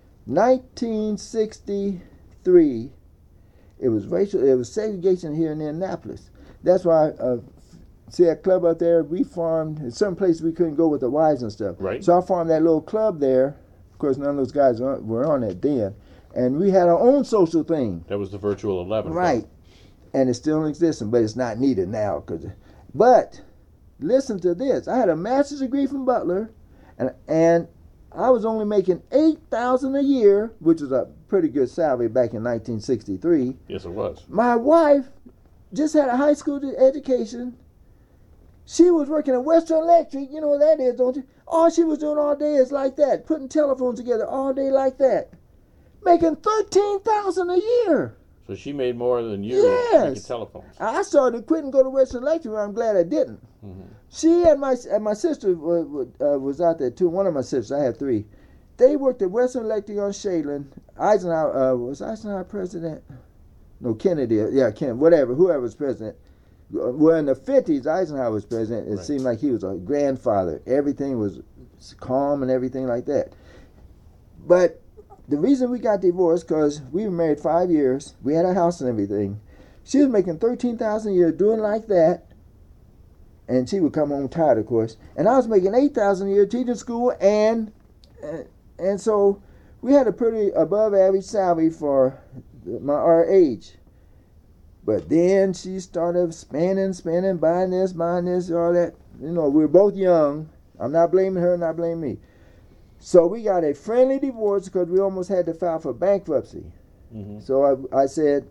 1963, it was segregation here in Indianapolis. That's why, see that club out there, we farmed, in some places we couldn't go with the wives and stuff. Right. So I farmed that little club there. Of course, none of those guys were on it then. And we had our own social thing. That was the Virtual 11. Right. And it's still existing, but it's not needed now. But listen to this. I had a master's degree from Butler, and I was only making $8,000 a year, which was a pretty good salary back in 1963. Yes, it was. My wife just had a high school education. She was working at Western Electric. You know what that is, don't you? All she was doing all day is like that, putting telephones together all day like that, making $13,000 a year. So she made more than you Yes. making telephones. I started quitting go to Western Electric. I'm glad I didn't. She and my sister was out there too. One of my sisters, I had 3. They worked at Western Electric on Shaylin. Eisenhower was Eisenhower president? No, Kennedy. Yeah, whatever. Whoever was president. Well, in the 50s, Eisenhower was president. It Right. seemed like he was a grandfather. Everything was calm and everything like that. But the reason we got divorced, because we were married 5 years. We had a house and everything. She was making $13,000 a year doing like that. And she would come home tired, of course. And I was making $8,000 a year teaching school, and so we had a pretty above average salary for our age. But then she started spending, buying this, all that. You know, we were both young. I'm not blaming her, not blaming me. So we got a friendly divorce because we almost had to file for bankruptcy. Mm-hmm. So I said,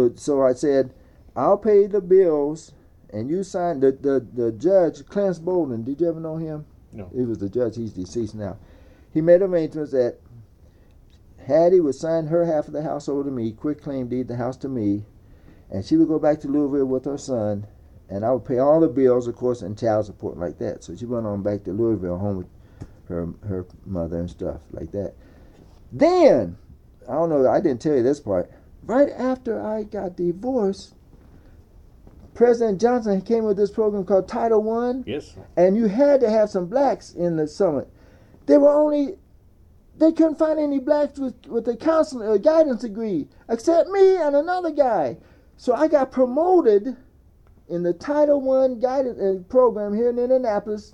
I'll pay the bills. And you signed the judge, Clarence Bolden. Did you ever know him? No. He was the judge. He's deceased now. He made arrangements that Hattie would sign her half of the house over to me, quit claim deed the house to me, and she would go back to Louisville with her son, and I would pay all the bills, of course, and child support like that. So she went on back to Louisville, home with her mother and stuff like that. Then, I don't know, I didn't tell you this part. Right after I got divorced, President Johnson came with this program called Title I. Yes. And you had to have some blacks in the summit. They couldn't find any blacks with a counseling or guidance degree, except me and another guy. So I got promoted in the Title I guidance program here in Indianapolis.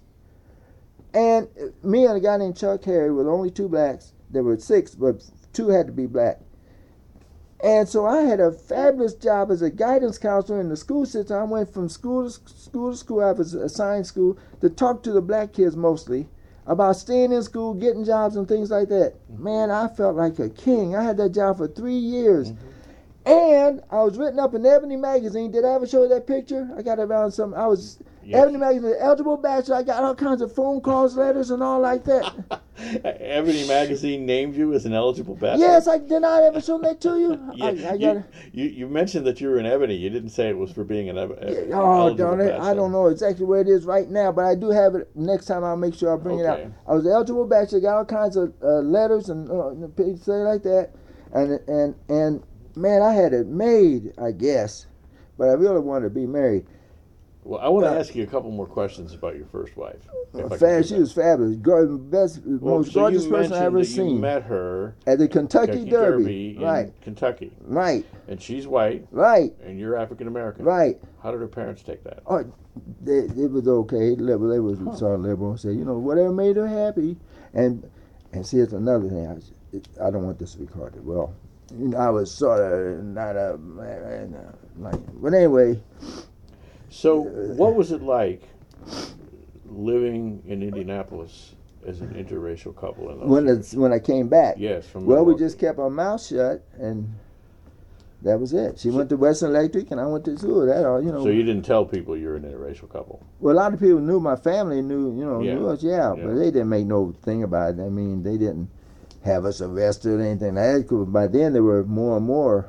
And me and a guy named Chuck Harry were the only two blacks. There were 6, but 2 had to be black. And so I had a fabulous job as a guidance counselor in the school system. I went from school to school. I was assigned school to talk to the black kids mostly about staying in school, getting jobs and things like that. Man, I felt like a king. I had that job for 3 years. Mm-hmm. And I was written up in Ebony magazine. Did I ever show you that picture? I got around some. I was Ebony magazine, eligible bachelor. I got all kinds of phone calls, letters, and all like that. Ebony magazine named you as an eligible bachelor? Yes, did I ever show that to you? Yeah, you mentioned that you were in Ebony. You didn't say it was for being an eligible darn it. bachelor. I don't know exactly where it is right now, but I do have it. Next time I'll make sure I bring it out. I was an eligible bachelor, got all kinds of letters and things like that. And man, I had it made, I guess, but I really wanted to be married. Well, I want to ask you a couple more questions about your first wife. She was fabulous. Most gorgeous person I ever seen. You met her at the Kentucky Derby. Right. In Kentucky. Right. And she's white. Right. And you're African American. Right. How did her parents take that? Oh, it was okay. They was sort of liberal. Said, whatever made her happy. And see, it's another thing. I don't want this to be recorded. Well, I was sort of not but anyway. So, what was it like living in Indianapolis as an interracial couple? When I came back? Yes. We just kept our mouths shut, and that was it. She went to Western Electric, and I went to school. That all, So you didn't tell people you were an interracial couple? Well, a lot of people knew. My family knew us, but they didn't make no thing about it. I mean, they didn't have us arrested or anything like that. By then, there were more and more,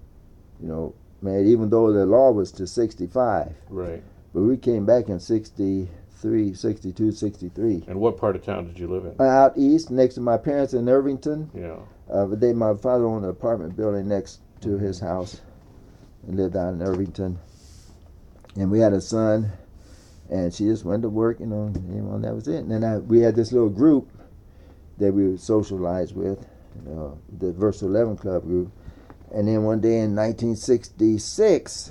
man, even though the law was to 65. Right. But we came back in 63, 62, 63. And what part of town did you live in? Out east, next to my parents in Irvington. Yeah. But my father owned an apartment building next to his house and lived out in Irvington. And we had a son, and she just went to work, and that was it. And then we had this little group that we would socialize with, the Versa 11 Club group. And then one day in 1966,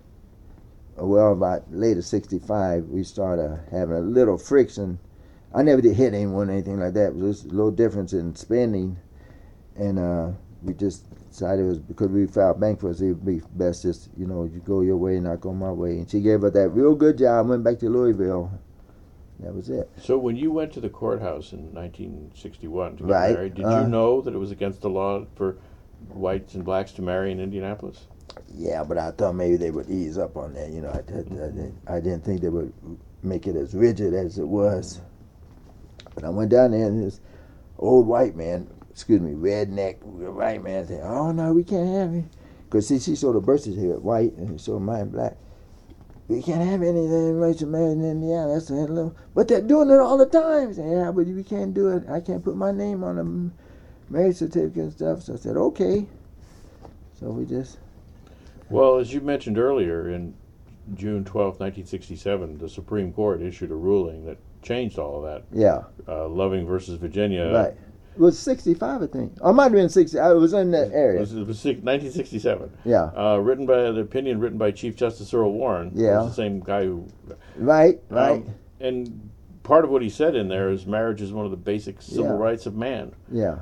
about later 65, we started having a little friction. I never did hit anyone or anything like that. It was just a little difference in spending. And we just decided it was because we filed bankruptcy, it would be best just, you go your way and I go my way. And she gave us that real good job, went back to Louisville. That was it. So when you went to the courthouse in 1961 to get right. married, did you know that it was against the law for whites and blacks to marry in Indianapolis? Yeah, but I thought maybe they would ease up on that. I didn't think they would make it as rigid as it was. But I went down there and this old white man, redneck white man said, "Oh no, we can't have it." Because she saw the birth certificate white and she saw mine black. We can't have anything racial marriage in Indiana. That's a but they're doing it all the time. I said, yeah, but we can't do it. I can't put my name on a marriage certificate and stuff. So I said, okay. So we just... Well, as you mentioned earlier, in June 12th, 1967, the Supreme Court issued a ruling that changed all of that. Yeah. Loving versus Virginia. Right. It was 65, I think. Or it might have been 60. It was in that area. It was 1967. Yeah. Written by Chief Justice Earl Warren. Yeah. It was the same guy who. Right. And part of what he said in there is marriage is one of the basic civil rights of man. Yeah.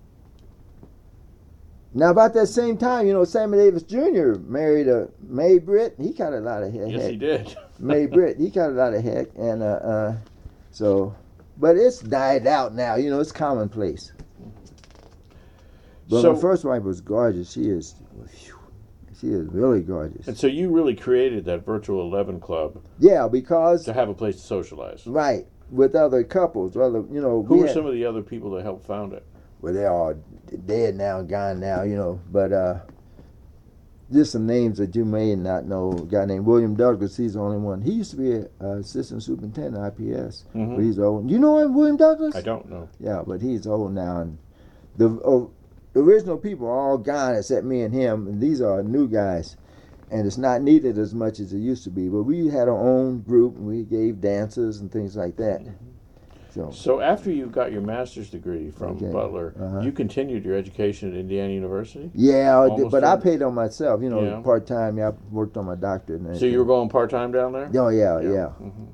Now, about that same time, Sammy Davis Jr. married Mae Britt. He got a lot of heck. Yes, he did. Mae Britt, he got a lot of heck. And but it's died out now. It's commonplace. But my first wife was gorgeous. She is really gorgeous. And so you really created that Virtual 11 Club. Yeah, because to have a place to socialize. Right, with other couples. Who were some of the other people that helped found it? Well, they're all dead now, gone now, But just some names that you may not know. A guy named William Douglas, he's the only one. He used to be an assistant superintendent at IPS, but he's old. You know him, William Douglas? I don't know. Yeah, but he's old now. And the original people are all gone except me and him, and these are new guys. And it's not needed as much as it used to be. But we had our own group, and we gave dances and things like that. So after you got your master's degree from Butler, you continued your education at Indiana University? Yeah, but I paid on myself, Yeah. part-time. I worked on my doctorate. And so you were going part-time down there? Oh, yeah.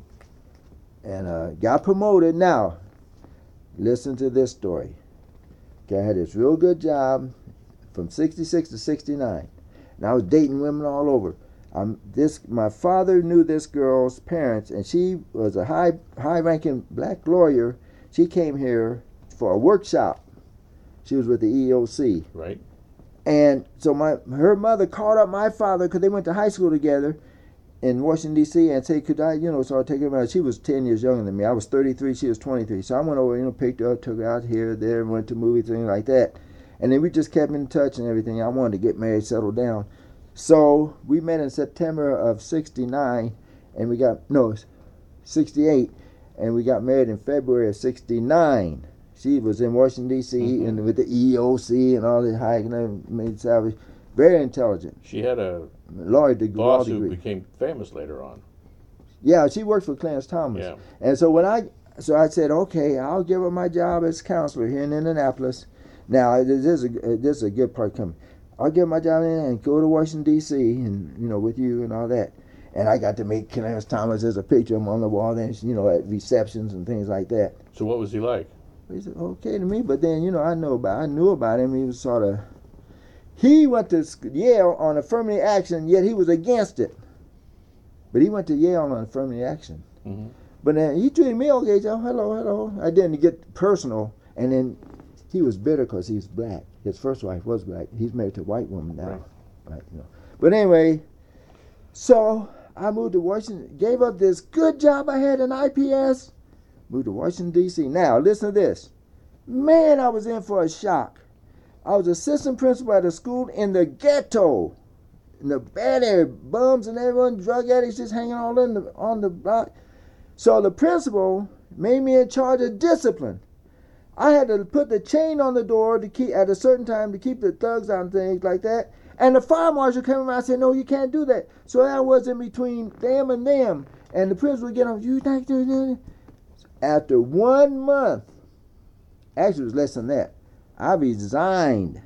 And got promoted. Now, listen to this story. Okay, I had this real good job from 66 to 69. And I was dating women all over. My father knew this girl's parents, and she was a high-ranking black lawyer. She came here for a workshop. She was with the EEOC. Right. And so her mother called up my father because they went to high school together in Washington, D.C. and said, could I, so I take her around. She was 10 years younger than me. I was 33. She was 23. So I went over, picked her up, took her out here, there, went to movies, things like that. And then we just kept in touch and everything. I wanted to get married, settle down. So we met in September of 69, and 68, and we got married in February of 69. She was in Washington, D.C., and with the EEOC and all the high made salary. Very intelligent. She had a lawsuit became famous later on. Yeah, she worked for Clarence Thomas. Yeah. And so I said, okay, I'll give her my job as counselor here in Indianapolis. Now, this is a good part coming. I'll get my job in and go to Washington, D.C., and, with you and all that. And I got to meet Clarence Thomas. There's a picture of him on the wall then, at receptions and things like that. So what was he like? He said, okay to me. But then, I knew about him. He was he went to Yale on affirmative action, yet he was against it. But he went to Yale on affirmative action. Mm-hmm. But then he treated me okay. So, hello. I didn't get personal. And then he was bitter because he's black. His first wife was black. He's married to a white woman now. Right. But anyway, so I moved to Washington, gave up this good job I had in IPS, moved to Washington, D.C. Now, listen to this. Man, I was in for a shock. I was assistant principal at a school in the ghetto, in the bad area, bums and everyone, drug addicts just hanging all on the block. So the principal made me in charge of discipline. I had to put the chain on the door to keep at a certain time to keep the thugs out and things like that. And the fire marshal came around and said, no, you can't do that. So I was in between them and them. And the principal would get on, you think doing that? After 1 month, actually it was less than that, I resigned.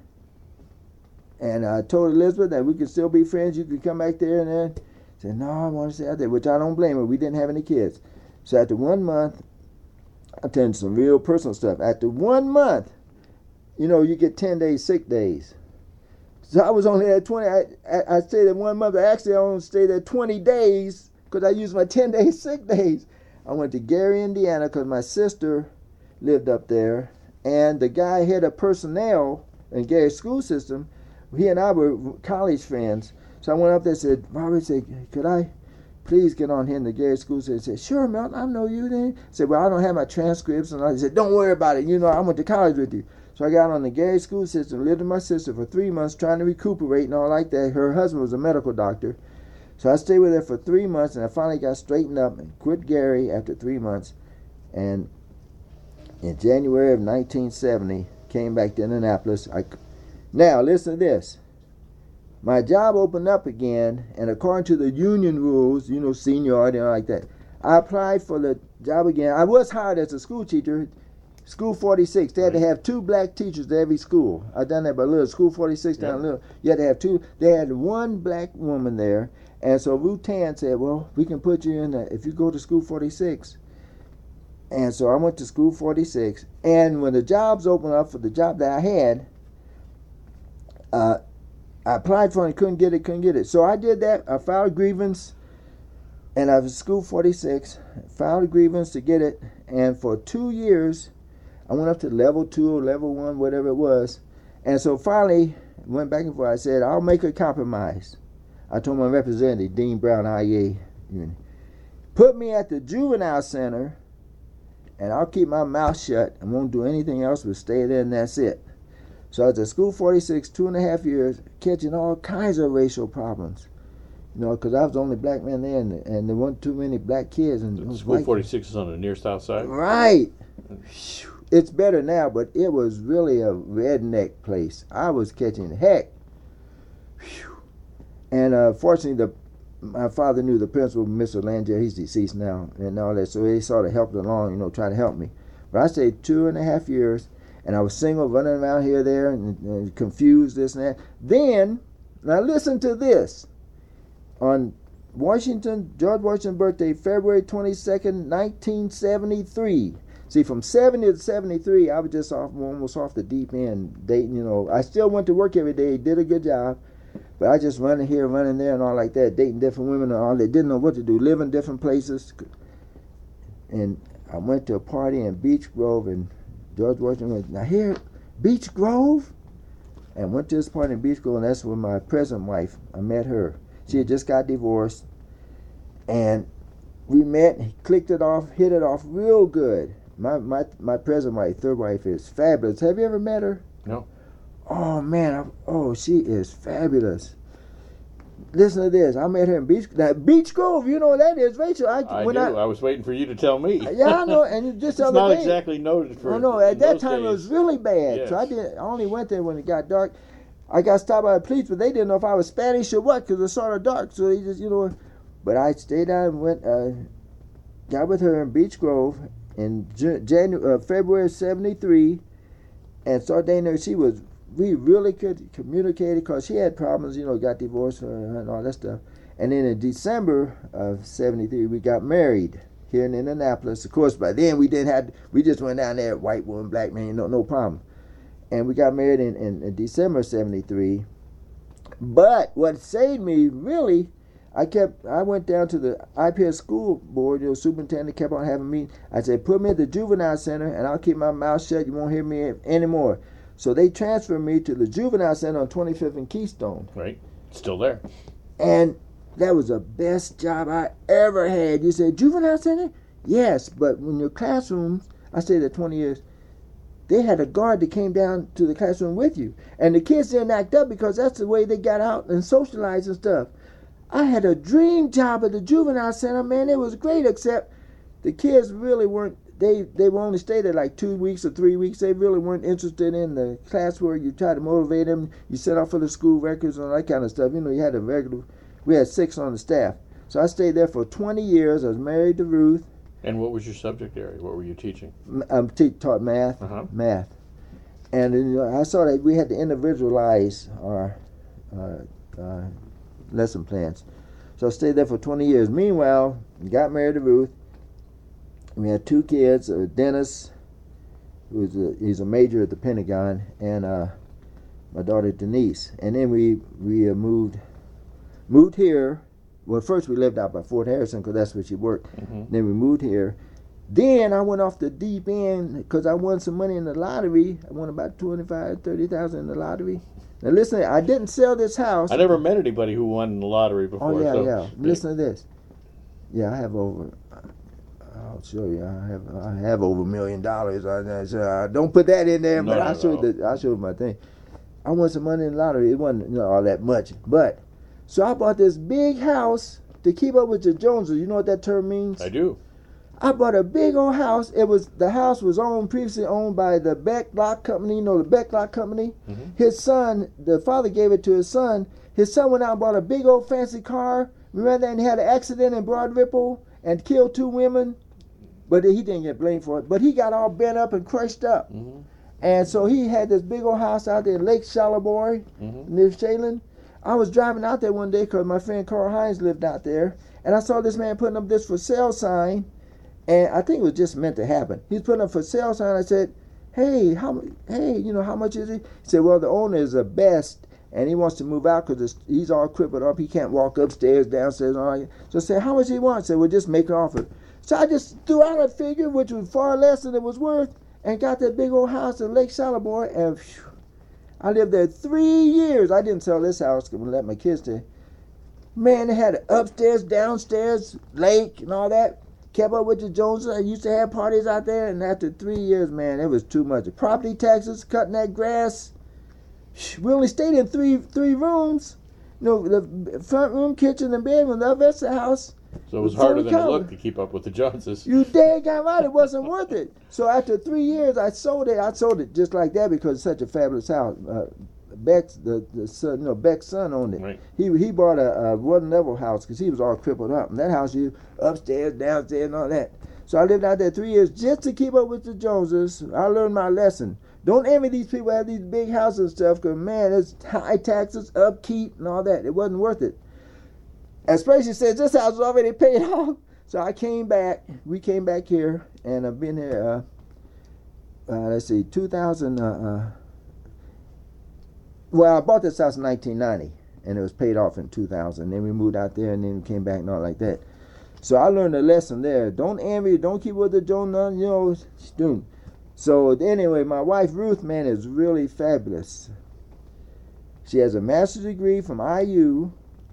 And I told Elizabeth that we could still be friends. You could come back there and then. Said, no, I want to stay out there, which I don't blame her. We didn't have any kids. So after 1 month, I tell you some real personal stuff. After 1 month, you get 10 days sick days. So I was only at 20. I stayed at 1 month. Actually, I only stayed at 20 days because I used my 10 days sick days. I went to Gary, Indiana, because my sister lived up there. And the guy head of personnel in Gary's school system, he and I were college friends. So I went up there and said, Robert, could I please get on here in the Gary school system? He said, sure, man, I know you then. I said, well, I don't have my transcripts. And I said, don't worry about it. I went to college with you. So I got on the Gary school system, lived with my sister for 3 months, trying to recuperate and all like that. Her husband was a medical doctor. So I stayed with her for 3 months, and I finally got straightened up and quit Gary after 3 months. And in January of 1970, came back to Indianapolis. Now, listen to this. My job opened up again, and according to the union rules, seniority and all like that, I applied for the job again. I was hired as a school teacher, School 46. They had to have 2 black teachers at every school. I done that by Little. School 46 down Little. You had to have 2. They had 1 black woman there. And so Ruth Tan said, well, we can put you in if you go to School 46. And so I went to School 46. And when the jobs opened up for the job that I had, I applied for it and couldn't get it. So I did that. I filed a grievance. And I was School 46. Filed a grievance to get it. And for 2 years, I went up to level 2 or level 1, whatever it was. And so finally, went back and forth. I said, I'll make a compromise. I told my representative, Dean Brown, IEA, put me at the juvenile center, and I'll keep my mouth shut and won't do anything else but stay there, and that's it. So I was at School 46, 2.5 years, catching all kinds of racial problems. Because I was the only black man there, and there weren't too many black kids. And School 46 is on the near south side? Right. It's better now, but it was really a redneck place. I was catching heck. And fortunately, my father knew the principal, Mr. Langier. He's deceased now, and all that. So he sort of helped along, trying to help me. But I stayed 2.5 years, and I was single, running around here, there, and confused, this and that. Then, now listen to this. On George Washington's birthday, February 22nd, 1973. See, from 70 to 73, I was just almost off the deep end dating, I still went to work every day, did a good job, but I just running here, running there, and all like that, dating different women and all that. Didn't know what to do, live in different places. And I went to a party in Beech Grove, and George Washington went, now here, Beech Grove? And went to this party in Beech Grove, and that's when my present wife, I met her. She had just got divorced, and we met, clicked it off, hit it off real good. My present wife, third wife, is fabulous. Have you ever met her? No. Oh, man. She is fabulous. Listen to this. I met her in Beech Grove. You know what that is, Rachel. I do. I was waiting for you to tell me. Yeah, I know. And you just it's not exactly noted for. Oh, no. At that time, days. It was really bad. Yes. So I only went there when it got dark. I got stopped by the police, but they didn't know if I was Spanish or what, because it was sort of dark. So they just, But I stayed down and went, got with her in Beech Grove in February 73, and started dating her. We really could communicate because she had problems, got divorced and all that stuff. And then in December of 73, we got married here in Indianapolis. Of course, by then we just went down there, white woman, black man, no problem. And we got married in December 73. But what saved me, really, I went down to the IPS school board, superintendent kept on having me. I said, put me at the juvenile center and I'll keep my mouth shut. You won't hear me anymore. So they transferred me to the juvenile center on 25th and Keystone. Right. Still there. And that was the best job I ever had. You said, juvenile center? Yes, but when your classrooms, I stayed there 20 years, they had a guard that came down to the classroom with you. And the kids didn't act up because that's the way they got out and socialized and stuff. I had a dream job at the juvenile center, man. It was great, except the kids really weren't, they were only stayed there like 2 weeks or 3 weeks. They really weren't interested in the classwork. You try to motivate them. You set off for the school records and all that kind of stuff. You had we had 6 on the staff. So I stayed there for 20 years. I was married to Ruth. And what was your subject area? What were you teaching? Taught math. Math. And I saw that we had to individualize our lesson plans. So I stayed there for 20 years. Meanwhile, got married to Ruth. We had 2 kids, Dennis, he's a major at the Pentagon, and my daughter Denise. And then we moved here. Well, first we lived out by Fort Harrison because that's where she worked. Mm-hmm. Then we moved here. Then I went off the deep end because I won some money in the lottery. I won about $25,000-$30,000 in the lottery. Now listen, I didn't sell this house. I never met anybody who won the lottery before. Oh yeah. Listen to this. Yeah, I have over. I'll show you. I have over $1 million. Don't put that in there, but I'll show you my thing. I won some money in the lottery. It wasn't all that much, but so I bought this big house to keep up with the Joneses. You know what that term means? I do. I bought a big old house. The house was previously owned by the Beck Lock Company. You know the Beck Lock Company. Mm-hmm. His son, the father gave it to his son. His son went out and bought a big old fancy car. Remember that? And he had an accident in Broad Ripple and killed 2 women. But he didn't get blamed for it. But he got all bent up and crushed up. Mm-hmm. And so he had this big old house out there in Lake Charlevoix, near Shaylin. I was driving out there one day because my friend Carl Hines lived out there. And I saw this man putting up this for sale sign. And I think it was just meant to happen. He's putting up for sale sign. I said, hey, how much is it? He said, well, the owner is the best. And he wants to move out because he's all crippled up. He can't walk upstairs, downstairs, and all that. So I said, how much do you want? I said, well, just make an offer. So I just threw out a figure, which was far less than it was worth, and got that big old house in Lake Charlevoix. And whew, I lived there 3 years. I didn't sell this house because I let my kids stay. Man, they had an upstairs, downstairs, lake, and all that. Kept up with the Joneses. I used to have parties out there. And after 3 years, man, it was too much. The property taxes, cutting that grass. We only stayed in three rooms. You know, the front room, kitchen, and bedroom. The rest of the house. So it was harder than it looked to keep up with the Joneses. You dang right, it wasn't worth it. So after 3 years, I sold it. I sold it just like that because it's such a fabulous house. Beck's the son, Beck's son owned it. Right. He bought a one-level house because he was all crippled up. And that house, you upstairs, downstairs, and all that. So I lived out there 3 years just to keep up with the Joneses. I learned my lesson. Don't envy these people who have these big houses and stuff because, man, it's high taxes, upkeep, and all that. It wasn't worth it. Especially since this house was already paid off. So I came back. We came back here, and I've been here, 2000. Well, I bought this house in 1990, and it was paid off in 2000. Then we moved out there, and then we came back and all like that. So I learned a lesson there. Don't envy, don't keep with the Jones, student. So anyway, my wife Ruth, man, is really fabulous. She has a master's degree from IU.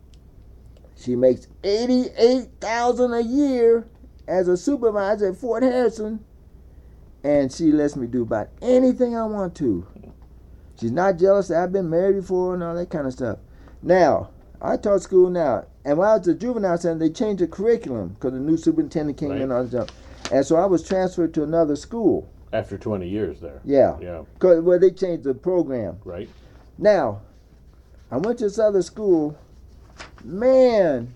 She makes $88,000 a year as a supervisor at Fort Harrison, and she lets me do about anything I want to. She's not jealous that I've been married before and all that kind of stuff. Now, I taught school now, and when I was at juvenile center, they changed the curriculum because the new superintendent came in and all that stuff. And so I was transferred to another school. After 20 years there. Yeah. Yeah. Because they changed the program. Right. Now, I went to this other school. Man,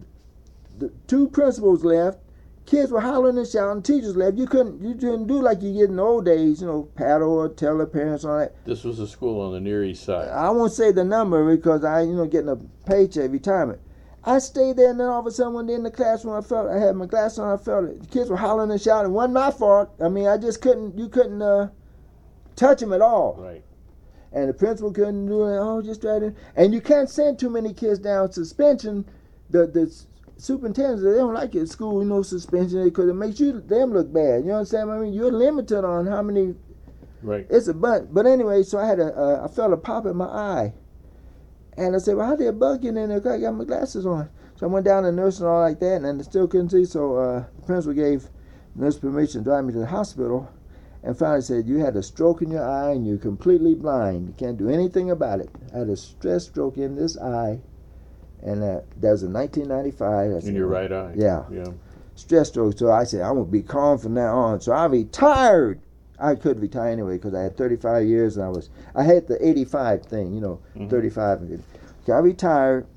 the 2 principals left. Kids were hollering and shouting. Teachers left. You couldn't do like you did in the old days, paddle or tell the parents all that. This was a school on the Near East Side. I won't say the number because I, getting a paycheck retirement. I stayed there, and then all of a sudden one day in the classroom, I had my glasses on, I felt it. The kids were hollering and shouting. It wasn't my fault. I mean, I just you couldn't touch them at all. Right. And the principal couldn't do it. Just try to. And you can't send too many kids down suspension. The superintendents, they don't like it at school, suspension, because it makes them look bad. You know what I'm saying? I mean, you're limited on how many. Right. It's a bunch. But anyway, so I felt a pop in my eye. And I said, well, how did a bug get in there? Because I got my glasses on. So I went down to the nurse and all like that, and I still couldn't see. So the principal gave nurse permission to drive me to the hospital, and finally said, you had a stroke in your eye and you're completely blind. You can't do anything about it. I had a stress stroke in this eye, and that was in 1995. Said, in your right eye? Yeah. Yeah. Stress stroke. So I said, I'm going to be calm from now on. So I retired. I could retire anyway because I had 35 years and I had the 85 thing, 35. So I retired,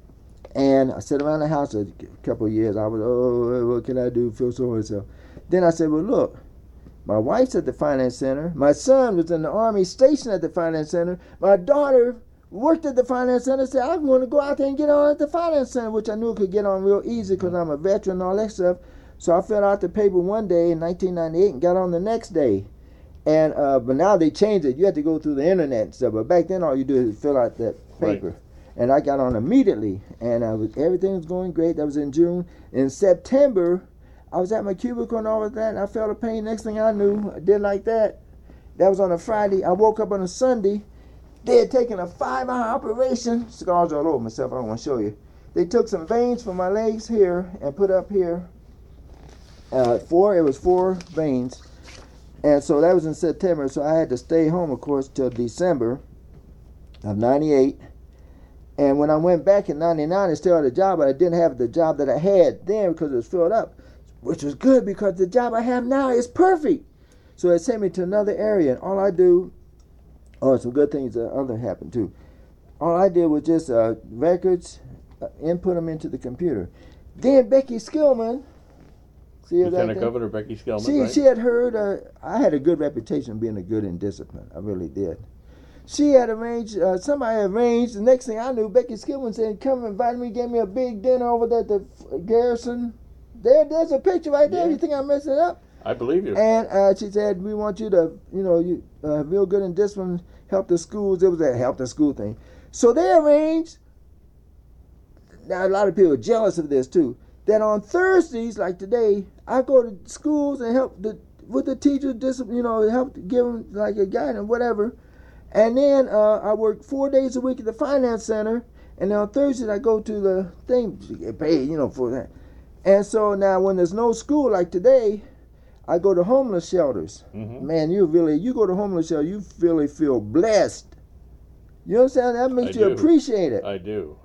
and I sat around the house a couple of years. I was, what can I do? Feel so myself. Then I said, well, look, my wife's at the finance center. My son was in the Army stationed at the finance center. My daughter worked at the finance center. Said, I'm going to go out there and get on at the finance center, which I knew I could get on real easy because I'm a veteran and all that stuff. So I filled out the paper one day in 1998 and got on the next day. And but now they changed it. You had to go through the internet and stuff. But back then, all you do is fill out that paper. Right. And I got on immediately, and everything was going great. That was in June. In September, I was at my cubicle and all of that, and I felt a pain. Next thing I knew, I did like that. That was on a Friday. I woke up on a Sunday. They had taken a 5-hour operation. Scars all over myself. I don't want to show you. They took some veins from my legs here and put up here. It was 4 veins. And so that was in September, so I had to stay home, of course, till December of 98. And when I went back in 99, I still had a job, but I didn't have the job that I had then because it was filled up. which was good because the job I have now is perfect. So it sent me to another area, and all I do, some good things that other happened too. All I did was just records, input them into the computer. Then Becky Skillman, see that Lieutenant thing? Governor Becky Skillman, right? She had heard, I had a good reputation of being a good in discipline. I really did. She had arranged, somebody had arranged, the next thing I knew, Becky Skillman said, come invite me, gave me a big dinner over there at the Garrison. There's a picture right there. Yeah. You think I'm messing it up? I believe you. And she said, we want you to, real good in discipline, help the schools. It was a help the school thing. So they arranged, now a lot of people are jealous of this too, that on Thursdays, like today, I go to schools and help with the teachers, help give them like a guidance, whatever. And then I work 4 days a week at the finance center, and then on Thursdays I go to the thing to get paid, for that. And so now when there's no school like today, I go to homeless shelters. Mm-hmm. Man, you go to homeless shelter, you really feel blessed. You understand? That makes you appreciate it. I do.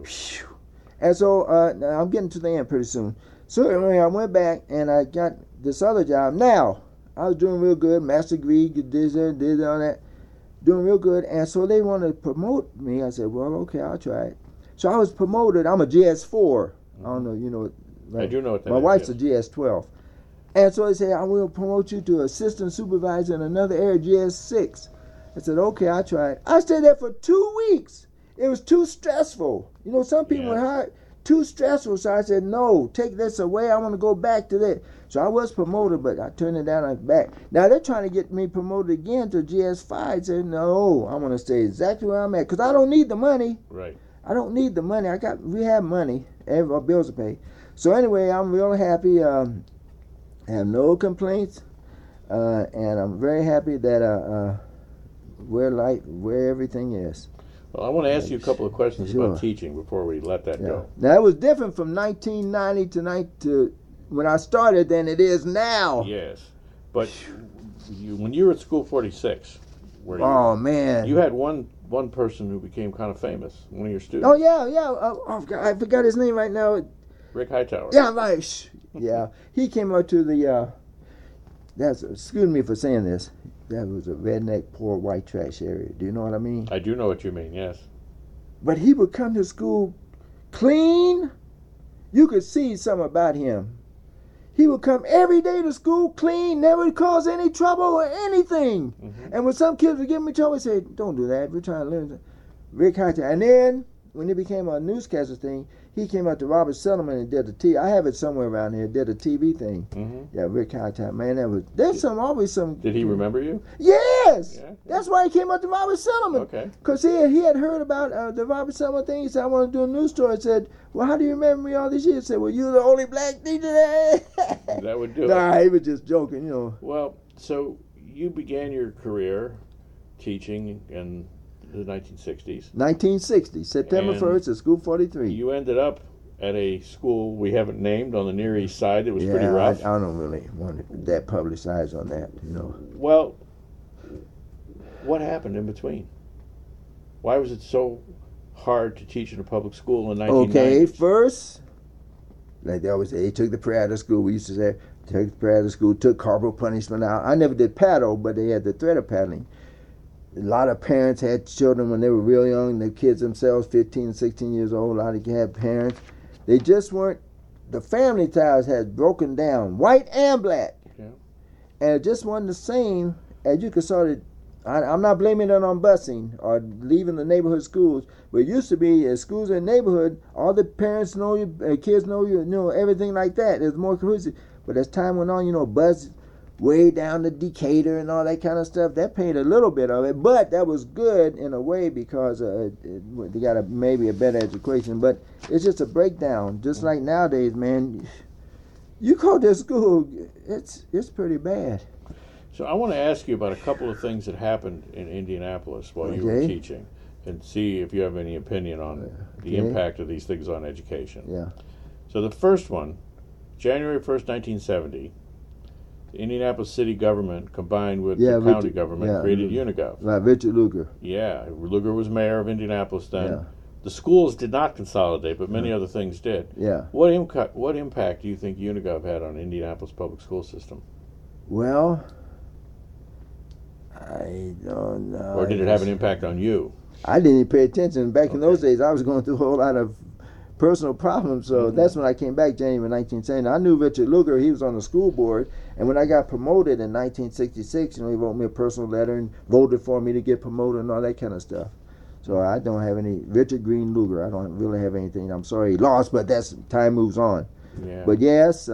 And so now I'm getting to the end pretty soon. So anyway, I went back and I got this other job. Now, I was doing real good, master degree, did all that, doing real good. And so they wanted to promote me. I said, well, okay, I'll try it. So I was promoted. I'm a GS4. I don't know, right? I do know what that is. My wife's yes. a GS12. And so they said, I will promote you to assistant supervisor in another area, GS6. I said, okay, I'll try it. I stayed there for 2 weeks. It was too stressful. Some people were hired, too stressful. So I said, no, take this away. I want to go back to that. So I was promoted, but I turned it down and back. Now they're trying to get me promoted again to GS5. I said, no, I'm going to stay exactly where I'm at because I don't need the money. Right. I don't need the money. We have money. Our bills are paid. So anyway, I'm real happy. I have no complaints, and I'm very happy that where everything is. Well, I want to ask you a couple of questions about teaching before we let that go. Now, it was different from 1990 to when I started than it is now. Yes, but when you were at School 46, man, you had one person who became kind of famous, one of your students. Oh yeah. I forgot his name right now. Rick Hightower. Yeah, right. Yeah, he came up to the. Excuse me for saying this. That was a redneck, poor white trash area. Do you know what I mean? I do know what you mean, yes. But he would come to school clean. You could see something about him. He would come every day to school clean, never cause any trouble or anything. Mm-hmm. And when some kids would give me trouble, I said, don't do that. We're trying to learn. Rick Hightower. And then, when it became a newscaster thing, he came out to Robert Settlement and did the TV. I have it somewhere around here. Did a TV thing. Mm-hmm. Yeah, Rick Hightower. Man, always some. Did he remember you? Yes. Yeah. That's why he came out to Robert Settlement. Okay. Because he had heard about the Robert Settlement thing. He said, I want to do a news story. I said, well, how do you remember me all these years? He said, well, you're the only black teacher there. That would do it. Nah, he was just joking, Well, so you began your career teaching in the 1960s. 1960, September 1st at School 43. You ended up at a school we haven't named on the Near East Side. It was pretty rough. I don't really want that publicized on that, Well, what happened in between? Why was it so hard to teach in a public school in 1990s? Okay, first, like they always say, they took the prayer out of school. We used to say, took the prayer out of school, took corporal punishment out. I never did paddle, but they had the threat of paddling. A lot of parents had children when they were real young. The kids themselves, 15, 16 years old. A lot of had parents. They just weren't. The family ties had broken down, white and black, and it just wasn't the same as you could sort of. I'm not blaming it on busing or leaving the neighborhood schools, but it used to be schools in the neighborhood. All the parents know you, kids know you, everything like that. There's more cohesive. But as time went on, bus way down to Decatur and all that kind of stuff. That paid a little bit of it, but that was good in a way because they got maybe a better education. But it's just a breakdown. Just like nowadays, man, you go to school, it's pretty bad. So I want to ask you about a couple of things that happened in Indianapolis while you were teaching, and see if you have any opinion on the impact of these things on education. Yeah. So the first one, January 1st, 1970. The Indianapolis city government combined with the county government created Unigov. Right, Richard Lugar. Yeah, Lugar was mayor of Indianapolis then. the schools did not consolidate, but many other things did. Yeah. What impact do you think Unigov had on Indianapolis public school system? Well, I don't know. Or did it have an impact on you? I didn't even pay attention. Back in those days, I was going through a whole lot of personal problems. So that's when I came back, January 1970. I knew Richard Lugar. He was on the school board. And when I got promoted in 1966, he wrote me a personal letter and voted for me to get promoted and all that kind of stuff. So I don't have any Richard Green Lugar. I don't really have anything. I'm sorry he lost, but that's time moves on. Yeah. But yes,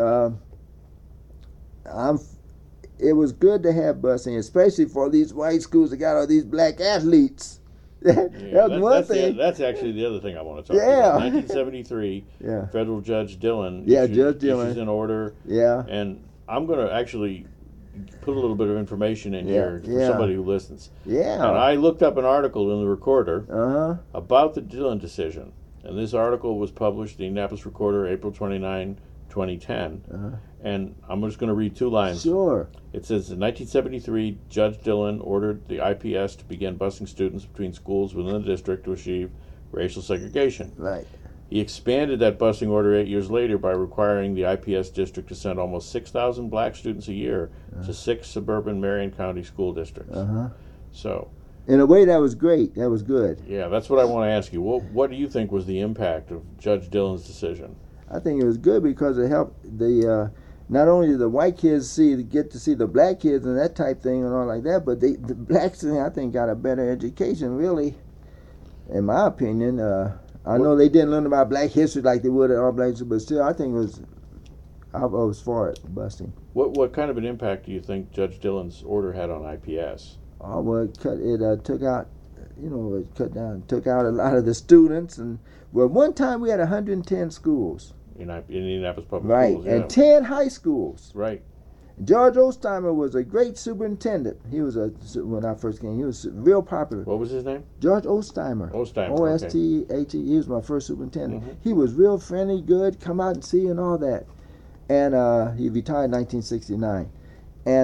it was good to have busing, especially for these white schools that got all these black athletes. That was one thing. That's actually the other thing I want to talk Yeah. about. 1973, federal Judge Dillon issues an order. Yeah. And I'm going to actually put a little bit of information in here for somebody who listens. Yeah. And I looked up an article in the Recorder Uh-huh. about the Dillon decision. And this article was published in the Indianapolis Recorder April 29, 2010. Uh-huh. And I'm just going to read two lines. Sure. It says, in 1973, Judge Dillon ordered the IPS to begin busing students between schools within the district to achieve racial segregation. Right. He expanded that busing order 8 years later by requiring the IPS district to send almost 6,000 black students a year to 6 suburban Marion County school districts. Uh-huh. So, in a way, that was great. That was good. yeah, that's what I want to ask you. What do you think was the impact of Judge Dillon's decision? I think it was good because it helped the not only the white kids get to see the black kids and that type thing and all like that, but the blacks, I think, got a better education, really, in my opinion. I know they didn't learn about black history like they would at all blacks, but still, I think I was for it, busting. What kind of an impact do you think Judge Dillon's order had on IPS? Oh, well, it took out, took out a lot of the students, and one time we had 110 schools. In Indianapolis Public Right, Schools, yeah. and 10 high schools. Right. George Ostheimer was a great superintendent. He was when I first came, he was real popular. What was his name? George Ostheimer. Ostheimer, Osthe. He was my first superintendent. Mhm. He was real friendly, good, come out and see and all that. And he retired in 1969. And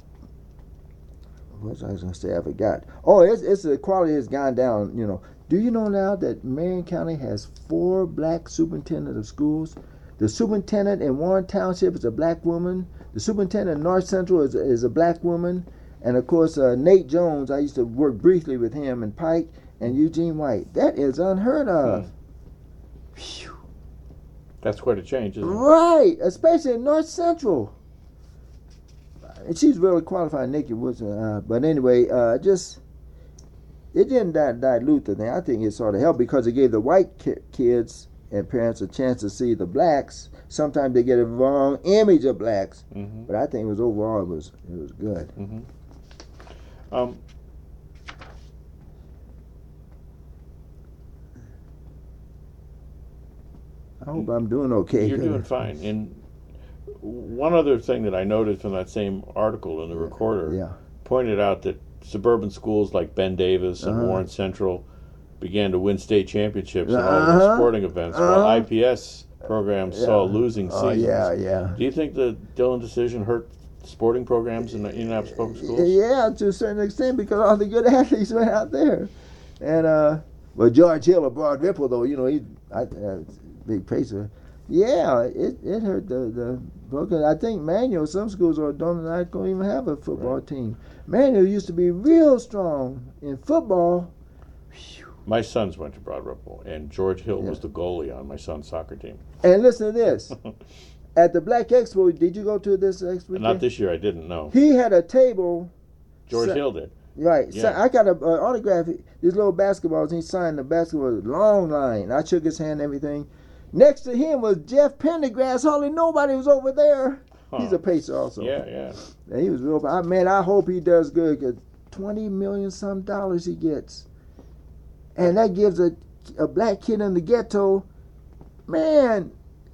what was I going to say? I forgot. Oh, it's the quality has gone down, Do you know now that Marion County has 4 black superintendents of schools? The superintendent in Warren Township is a black woman. The superintendent in North Central is a black woman. And, of course, Nate Jones, I used to work briefly with him, and Pike, and Eugene White. That is unheard of. Phew. That's quite a change, isn't it? Right, especially in North Central. And she's really qualified, Nikki Woodson. But anyway, it didn't dilute the thing. I think it sort of helped because it gave the white kids and parents a chance to see the blacks. Sometimes they get a wrong image of blacks, but I think overall it was good. Mm-hmm. I hope I'm doing okay. You're doing fine. And one other thing that I noticed from that same article in the Recorder pointed out that suburban schools like Ben Davis and Warren Central began to win state championships in all of the sporting events, while IPS programs saw losing seasons. Yeah. Do you think the Dillon decision hurt sporting programs in the Indianapolis public schools? Yeah, to a certain extent, because all the good athletes went out there. And George Hill of Broad Ripple, though, he's big pacer. Yeah, it hurt the because I think Manual, some schools don't even have a football team. Manual used to be real strong in football. My sons went to Broad Ripple, and George Hill was the goalie on my son's soccer team. And listen to this. At the Black Expo, did you go to this expo? Not this year, I didn't know. He had a table. George Hill did. Right. Yeah. So I got an autograph. These little basketballs. He signed the basketball, long line. I shook his hand and everything. Next to him was Jeff Pendergrass. Hardly nobody was over there. He's a pacer also. Yeah. And he was real. Man, I hope he does good. Cause $20 million some dollars he gets, and that gives a black kid in the ghetto, man.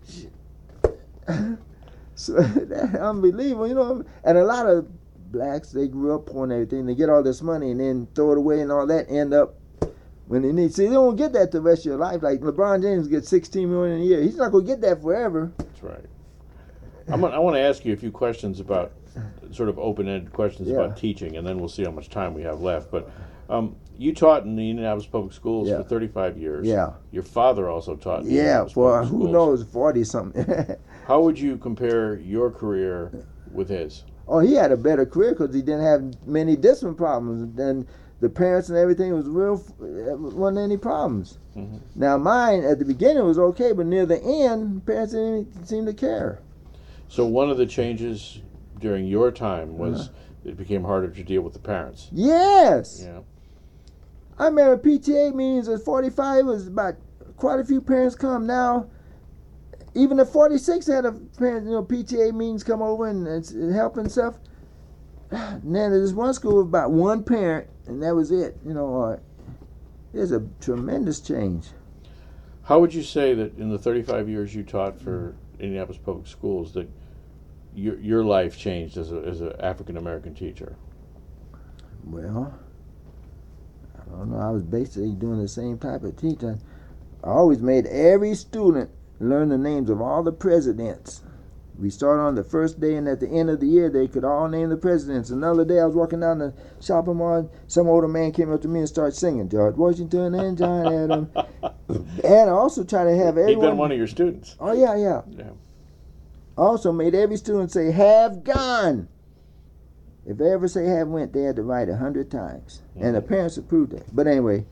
So that's unbelievable, And a lot of blacks, they grew up poor and everything. They get all this money and then throw it away and all that. End up when they need. See, they don't get that the rest of your life. Like LeBron James gets $16 million a year. He's not gonna get that forever. That's right. I want to ask you a few questions about sort of open-ended questions about teaching, and then we'll see how much time we have left. But You taught in the Indianapolis Public Schools Yeah. for 35 years. Yeah. Your father also taught in the Yeah, Indianapolis for Public who Schools. knows, 40 something. How would you compare your career with his? Oh, he had a better career because he didn't have many discipline problems. And the parents and everything was real, wasn't any problems. Mhm. Now mine at the beginning was okay, but near the end, parents didn't seem to care. So one of the changes during your time was Uh-huh. it became harder to deal with the parents. Yes. Yeah. I remember PTA meetings at 45 was about quite a few parents come. Now, even at 46 had a parent, PTA meetings come over and help and stuff. And then there's one school with about one parent, and that was it. There's a tremendous change. How would you say that in the 35 years you taught for Indianapolis Public Schools that your life changed as an African American teacher? Well, I don't know. I was basically doing the same type of teaching. I always made every student learn the names of all the presidents. We start on the first day, and at the end of the year, they could all name the presidents. Another day, I was walking down the shopping mall. Some older man came up to me and started singing George Washington and John Adams. And I also try to have everyone. He'd been one of your students. Oh yeah. Yeah. I also made every student say "have gone." If they ever say "have went," they had to write 100 times, and the parents approved it. But anyway,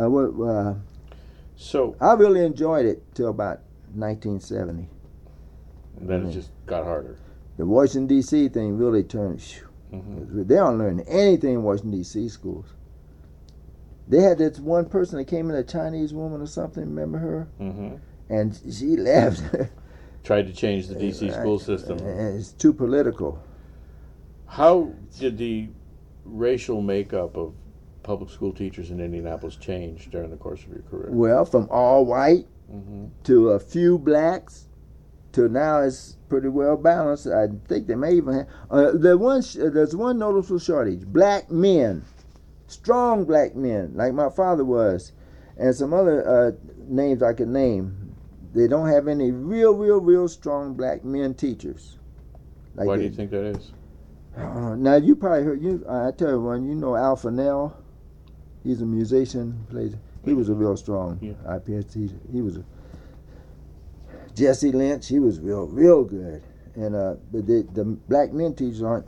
So I really enjoyed it till about 1970. then it just got harder. The Washington D.C. thing really turned. Mm-hmm. They don't learn anything in Washington D.C. schools. They had this one person that came in, a Chinese woman or something. Remember her? Mm-hmm. And she left. Tried to change the D.C. school system. And it's too political. How did the racial makeup of public school teachers in Indianapolis change during the course of your career? Well, from all white Mm-hmm. to a few blacks to now it's pretty well balanced. I think they may even have there's one noticeable shortage: black men, strong black men like my father was, and some other names I could name. They don't have any real strong black men teachers. Like Why do you think that is? Now you probably heard I tell you one. You know Al Fennell? He's a musician. He was a real strong IPS teacher. He was Jesse Lynch. He was real good. And the black men teachers are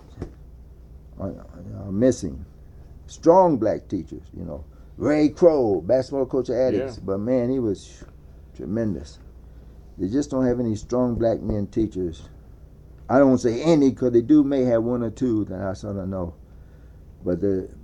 missing. Strong black teachers. Ray Crow, basketball coach at Addicts. Yeah. But man, he was tremendous. They just don't have any strong black men teachers. I don't say any, because they may have one or two that I sort of know. But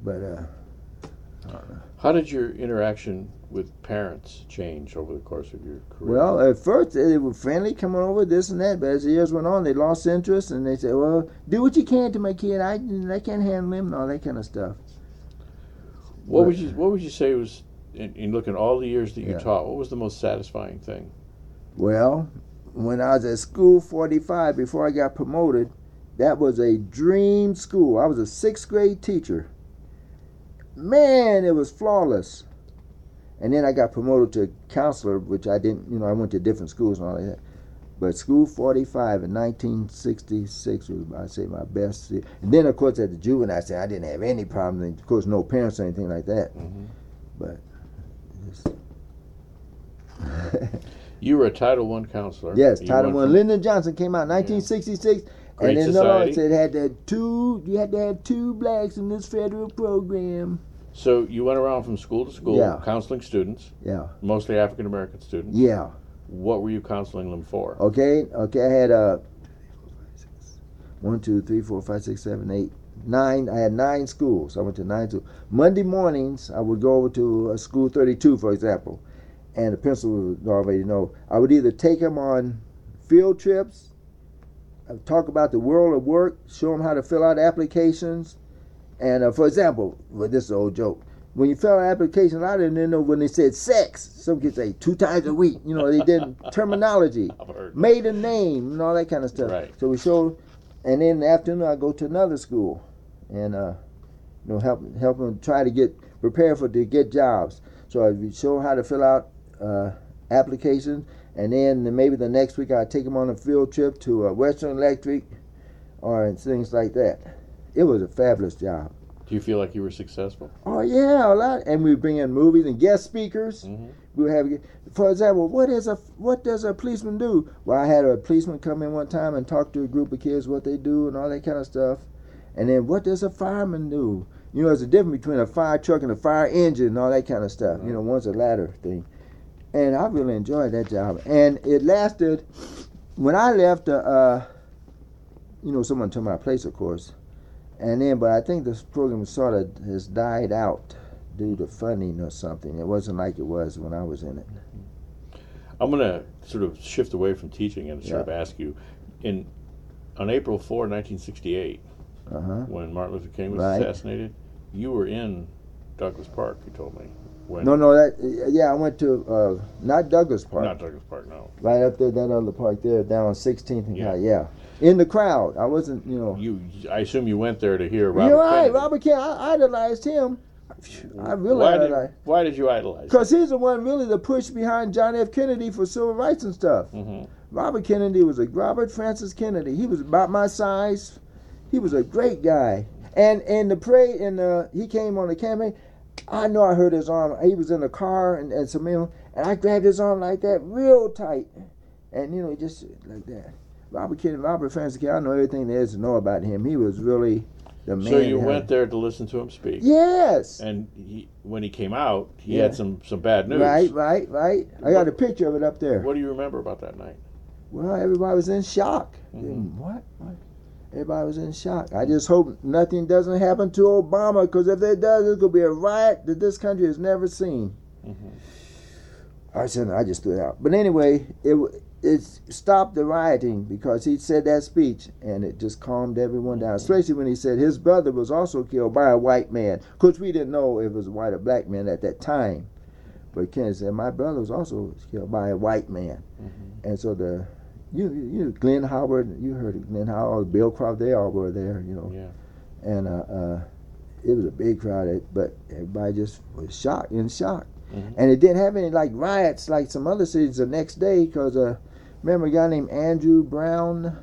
How did your interaction with parents change over the course of your career? well, at first they were friendly, coming over this and that, but as the years went on, they lost interest, and they said, "Well, do what you can to my kid. I can't handle him," and all that kind of stuff. What would you say was, in looking at all the years that you Yeah. taught, what was the most satisfying thing? Well, when I was at school 45, before I got promoted, that was a dream school. I was a 6th grade teacher. Man, it was flawless. And then I got promoted to counselor, which I didn't, I went to different schools and all that. But school 45 in 1966 was, I'd say, my best. And then, of course, at the juvenile center, I didn't have any problems. Of course, no parents or anything like that. Mm-hmm. But You were a Title I counselor. yes, You Title went I. from- Lyndon Johnson came out in 1966. Great and then Society. it said you had to have 2 blacks in this federal program. So you went around from school to school, Yeah. counseling students, Yeah, mostly African American students. yeah. What were you counseling them for? Okay. I had 1, 2, 3, 4, 5, 6, 7, 8, 9. I had 9 schools. I went to 9 schools. Monday mornings, I would go over to school 32, for example, and the principal would already know. I would either take them on field trips, talk about the world of work, show them how to fill out applications, and for example, this is an old joke. When you fill out an application, I didn't know when they said sex. Some kids say 2 times a week. They did terminology, I've heard. maiden name, and all that kind of stuff. Right. So we showed, and then in the afternoon I go to another school, and help them try to get prepared to get jobs. So I show how to fill out applications, and then maybe the next week I take them on a field trip to Western Electric, or things like that. It was a fabulous job. Do you feel like you were successful? Oh yeah, a lot. And we bring in movies and guest speakers. Mm-hmm. We have, for example, what does a policeman do? Well, I had a policeman come in one time and talk to a group of kids what they do and all that kind of stuff. And then what does a fireman do? You know, there's a difference between a fire truck and a fire engine and all that kind of stuff. You know, one's a ladder thing. And I really enjoyed that job. And it lasted, when I left, someone took my place, of course. And then, but I think this program sort of has died out due to funding or something. It wasn't like it was when I was in it. I'm going to sort of shift away from teaching and sort of ask you, on April 4, 1968, when Martin Luther King was assassinated, you were in Douglas Park, you told me. When I went to, not Douglas Park. Not Douglas Park, no. Right up there, that other park there, down on 16th and in the crowd. I wasn't, I assume you went there to hear Robert You're right, Kennedy. Robert Kennedy. I idolized him. I really idolized. Why did you idolize him? Because he's the one really to push behind John F. Kennedy for civil rights and stuff. Mm-hmm. Robert Kennedy was Robert Francis Kennedy. He was about my size. He was a great guy. And in the parade, he came on the campaign. I know I heard his arm. He was in the car and and I grabbed his arm like that, real tight, and just like that. Robert Francis Kennedy. I know everything there is to know about him. He was really the man. So you went there to listen to him speak. Yes. And when he came out, he had some bad news. Right. I got a picture of it up there. What do you remember about that night? Well, everybody was in shock. Mm-hmm. What? Everybody was in shock. I just hope nothing doesn't happen to Obama, because if it does, it's going to be a riot that this country has never seen. Mm-hmm. I just threw it out. But anyway, it stopped the rioting because he said that speech, and it just calmed everyone down, especially when he said his brother was also killed by a white man. Of course, we didn't know if it was a white or black man at that time. But Kennedy said, my brother was also killed by a white man. Mm-hmm. And so Glenn Howard, you heard of Glenn Howard, Bill Crawford, they all were there, Yeah. And it was a big crowd, but everybody just was in shock. Mm-hmm. And it didn't have any like riots like some other cities the next day, because remember a guy named Andrew Brown?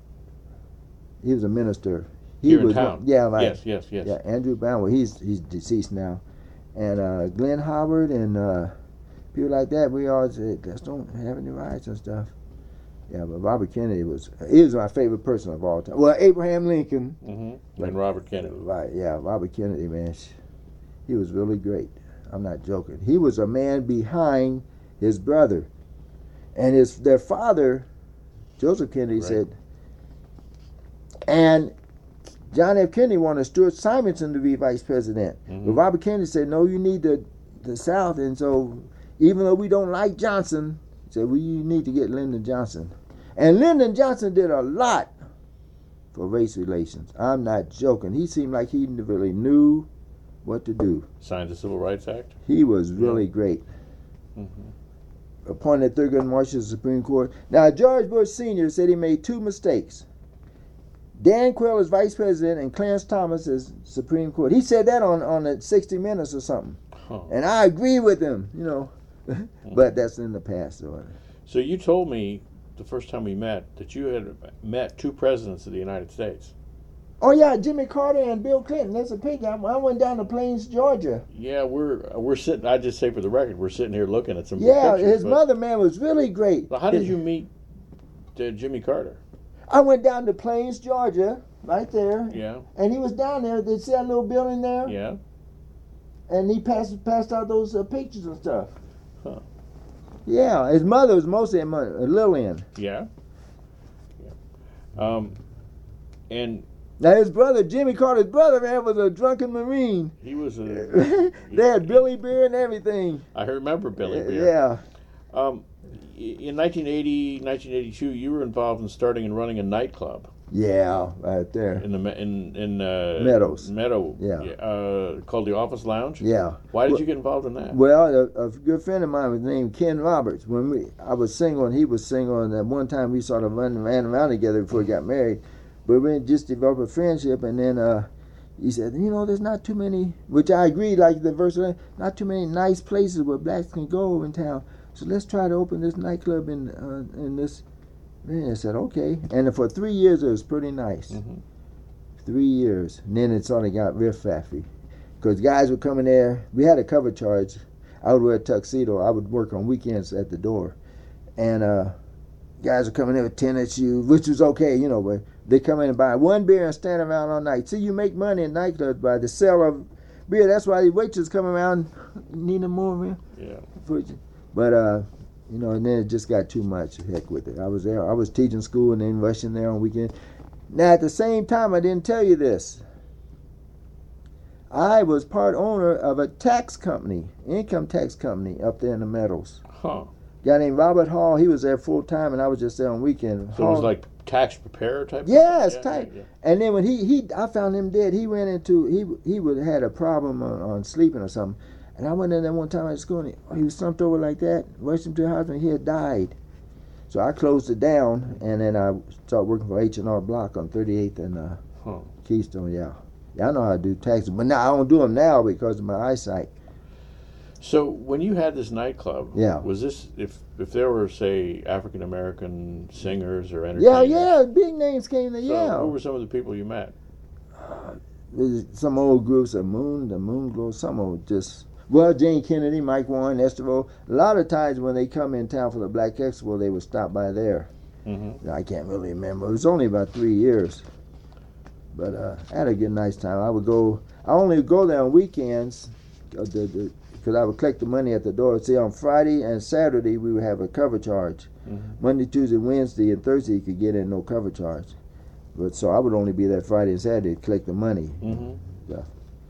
He was a minister. Here in town. Yeah, right. Yes. Yeah, Andrew Brown. Well, he's deceased now. And Glenn Howard and people like that, we all said, let's don't have any riots and stuff. Yeah, but Robert Kennedy was my favorite person of all time. Well, Abraham Lincoln. Mm-hmm. And Robert Kennedy. Right, yeah, Robert Kennedy, man. He was really great. I'm not joking. He was a man behind his brother. And their father, Joseph Kennedy, said, and John F. Kennedy wanted Stuart Simonson to be vice president. Mm-hmm. But Robert Kennedy said, no, you need the South. And so even though we don't like Johnson, he said, well, you need to get Lyndon Johnson. And Lyndon Johnson did a lot for race relations. I'm not joking. He seemed like he really knew what to do. Signed the Civil Rights Act? He was really great. Mm-hmm. Appointed Thurgood Marshall to the Supreme Court. Now, George Bush Sr. said he made two mistakes. Dan Quayle as vice president and Clarence Thomas as Supreme Court. He said that on the 60 Minutes or something. Huh. And I agree with him, But that's in the past. So you told me the first time we met that you had met two presidents of the United States. Oh yeah, Jimmy Carter and Bill Clinton. That's a pig. I went down to Plains, Georgia. Yeah, we're sitting. I just say for the record, we're sitting here looking at some. Yeah, pictures, his mother, man, was really great. Well, how did you meet Jimmy Carter? I went down to Plains, Georgia, right there. Yeah. And he was down there. They see that little building there. Yeah. And he passed out those pictures and stuff. Huh. Yeah, his mother was mostly Lillian. Yeah. And now his brother, Jimmy Carter's brother, man, was a drunken Marine. He was they had Billy Beer and everything. I remember Billy Beer. Yeah. In 1980, 1982, you were involved in starting and running a nightclub. Yeah, right there. In Meadows. Yeah. Called the Office Lounge. Yeah. Why did you get involved in that? Well, a good friend of mine was named Ken Roberts. When I was single and he was single, and at one time we sort of ran around together before we got married. But we just developed a friendship, and then he said, there's not too many, which I agree, like the verse, not too many nice places where blacks can go in town. So let's try to open this nightclub in this. And I said, okay. And for 3 years, it was pretty nice. Mm-hmm. 3 years, and then it sort of got real faffy. Because guys would come in there. We had a cover charge. I would wear a tuxedo. I would work on weekends at the door. And guys would come in there with tennis shoes, which was okay, you know, but they come in and buy one beer and stand around all night. See, you make money in nightclubs by the sale of beer. That's why the waitresses come around, need more beer. Yeah. But, you know, and then it just got too much. Heck with it. I was there. I was teaching school and then rushing there on weekends. Now, at the same time, I didn't tell you this. I was part owner of a tax company, income tax company up there in the Meadows. Huh. Guy named Robert Hall, he was there full time, and I was just there on weekend. So Hall, it was like tax preparer type? Yes, Yeah, type. yeah. And then when I found him dead. He went into, he would had a problem on sleeping or something. And I went in there one time at school, and he was slumped over like that, rushed him to the hospital, and he had died. So I closed it down, and then I started working for H&R Block on 38th and Keystone, yeah. Yeah, I know how to do taxes, but now I don't do them now because of my eyesight. So when you had this nightclub, Yeah. was this, if there were, say, African American singers or entertainers? Yeah, big names came there, So yeah. who were some of the people you met? There's some old groups, the Moon Glow, some old just, well, Jane Kennedy, Mike Warren, Estevo. A lot of times when they come in town for the Black Expo, they would stop by there. Mm-hmm. I can't really remember. It was only about 3 years. But I had a good, nice time. I only go there on weekends because I would collect the money at the door. See, on Friday and Saturday, we would have a cover charge. Mm-hmm. Monday, Tuesday, Wednesday, and Thursday, you could get in no cover charge. But so I would only be there Friday and Saturday to collect the money. Mm-hmm. Yeah.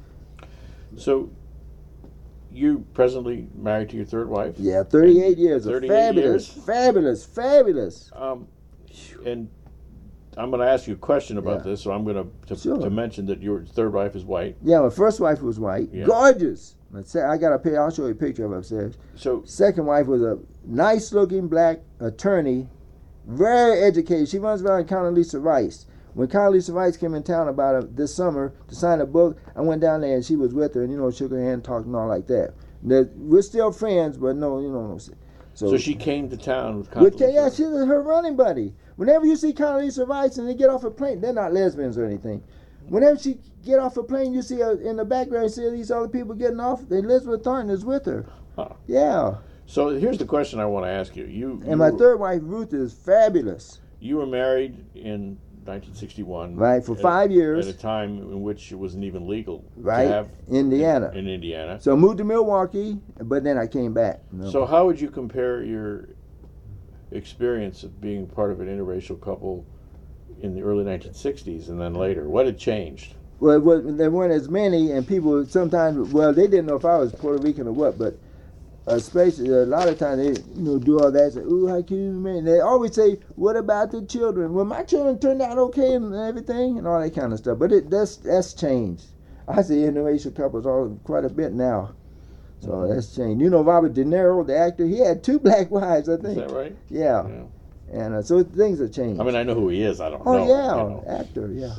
So you presently married to your third wife? Yeah, 38 years. 38 Fabulous, years? fabulous. And I'm going to ask you a question about Yeah. this, so I'm going Sure. to mention that your third wife is white. Yeah, my first wife was white. Yeah. Gorgeous. I got a picture. I'll show you a picture of her upstairs. So Second wife was a nice-looking black attorney, very educated. She runs around Condoleezza Rice. When Condoleezza Rice came in town about this summer to sign a book, I went down there and she was with her and, you know, shook her hand, talked and all like that. We're still friends, but no, you know. so she came to town with Yeah, she was her running buddy. Whenever you see Condoleezza Rice and they get off a plane, they're not lesbians or anything. Whenever she get off a plane, you see her in the background, you see these other people getting off. Elizabeth Thornton is with her. Huh. Yeah. So here's the question I want to ask you. And my third wife, Ruth, is fabulous. You were married in 1961. Right, for 5 years. At a time in which it wasn't even legal Right, to have Indiana. in Indiana. So I moved to Milwaukee, but then I came back. You know. So how would you compare your experience of being part of an interracial couple in the early 1960s and then later? What had changed? Well, there weren't as many, and people sometimes, well, they didn't know if I was Puerto Rican or what, but especially a lot of times they, you know, do all that. Say, "Ooh, how cute you man?" They always say, "What about the children?" Well, my children turned out okay and everything, and all that kind of stuff. But that's changed. I see interracial couples quite a bit now, so that's changed. You know, Robert De Niro, the actor, he had 2 black wives, I think. Is that right? Yeah. And so things have changed. I mean, I know who he is. I don't know. Oh yeah, you know. actor. Yeah.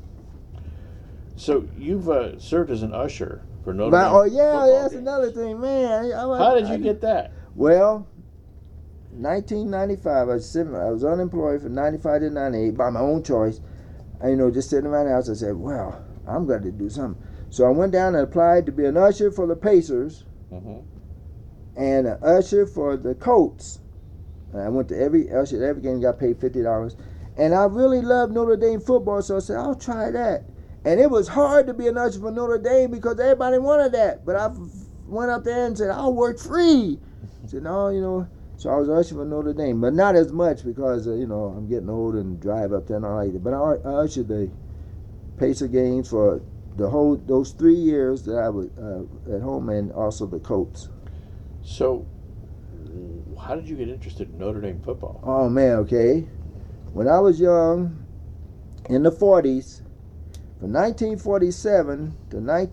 So you've served as an usher for Notre But, Dame. oh yeah, football that's games. another thing, man. How did you get that? Well, 1995, I was unemployed from 95 to 98 by my own choice. You know, just sitting around the house, I said, well, I'm going to do something. So I went down and applied to be an usher for the Pacers and an usher for the Colts. And I went to every game, got paid $50. And I really loved Notre Dame football, so I said, I'll try that. And it was hard to be an usher for Notre Dame because everybody wanted that. But I went up there and said, I'll work free. I said, no, you know. So I was usher for Notre Dame, but not as much because, you know, I'm getting old and drive up there and all like that. But I ushered the Pacer games for those 3 years that I was at home, and also the Colts. So how did you get interested in Notre Dame football? Oh, man, okay. When I was young, in the 40s, from 1947 to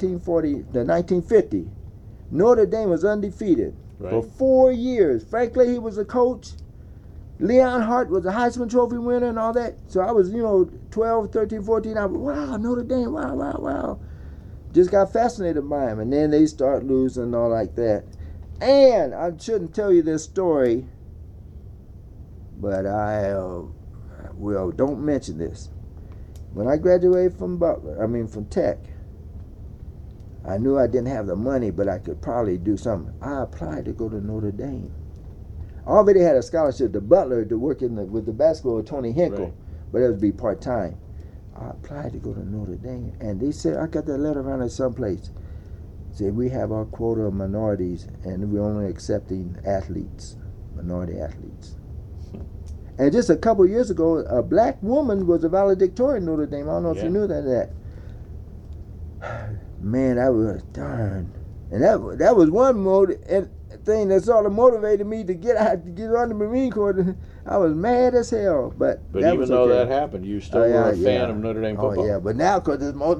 1950, Notre Dame was undefeated for 4 years. Frank Leahy was the coach. Leon Hart was a Heisman Trophy winner and all that. So I was, 12, 13, 14. I was, wow, Notre Dame, wow. Just got fascinated by him. And then they start losing and all like that. And I shouldn't tell you this story, but I don't mention this. When I graduated from from Tech, I knew I didn't have the money, but I could probably do something. I applied to go to Notre Dame. I already had a scholarship to Butler to work with the basketball with Tony Hinkle, Right. but it would be part-time. I applied to go to Notre Dame, and they said, I got that letter around there someplace. Said, we have our quota of minorities, and we're only accepting athletes, minority athletes. And just a couple of years ago, a black woman was a valedictorian at Notre Dame. I don't know if you knew that. Man, that was darn. And that was one thing that sort of motivated me to get on the Marine Corps. I was mad as hell, but that even was though okay. that happened, you still were a fan of Notre Dame football. Oh yeah, but now because it's more,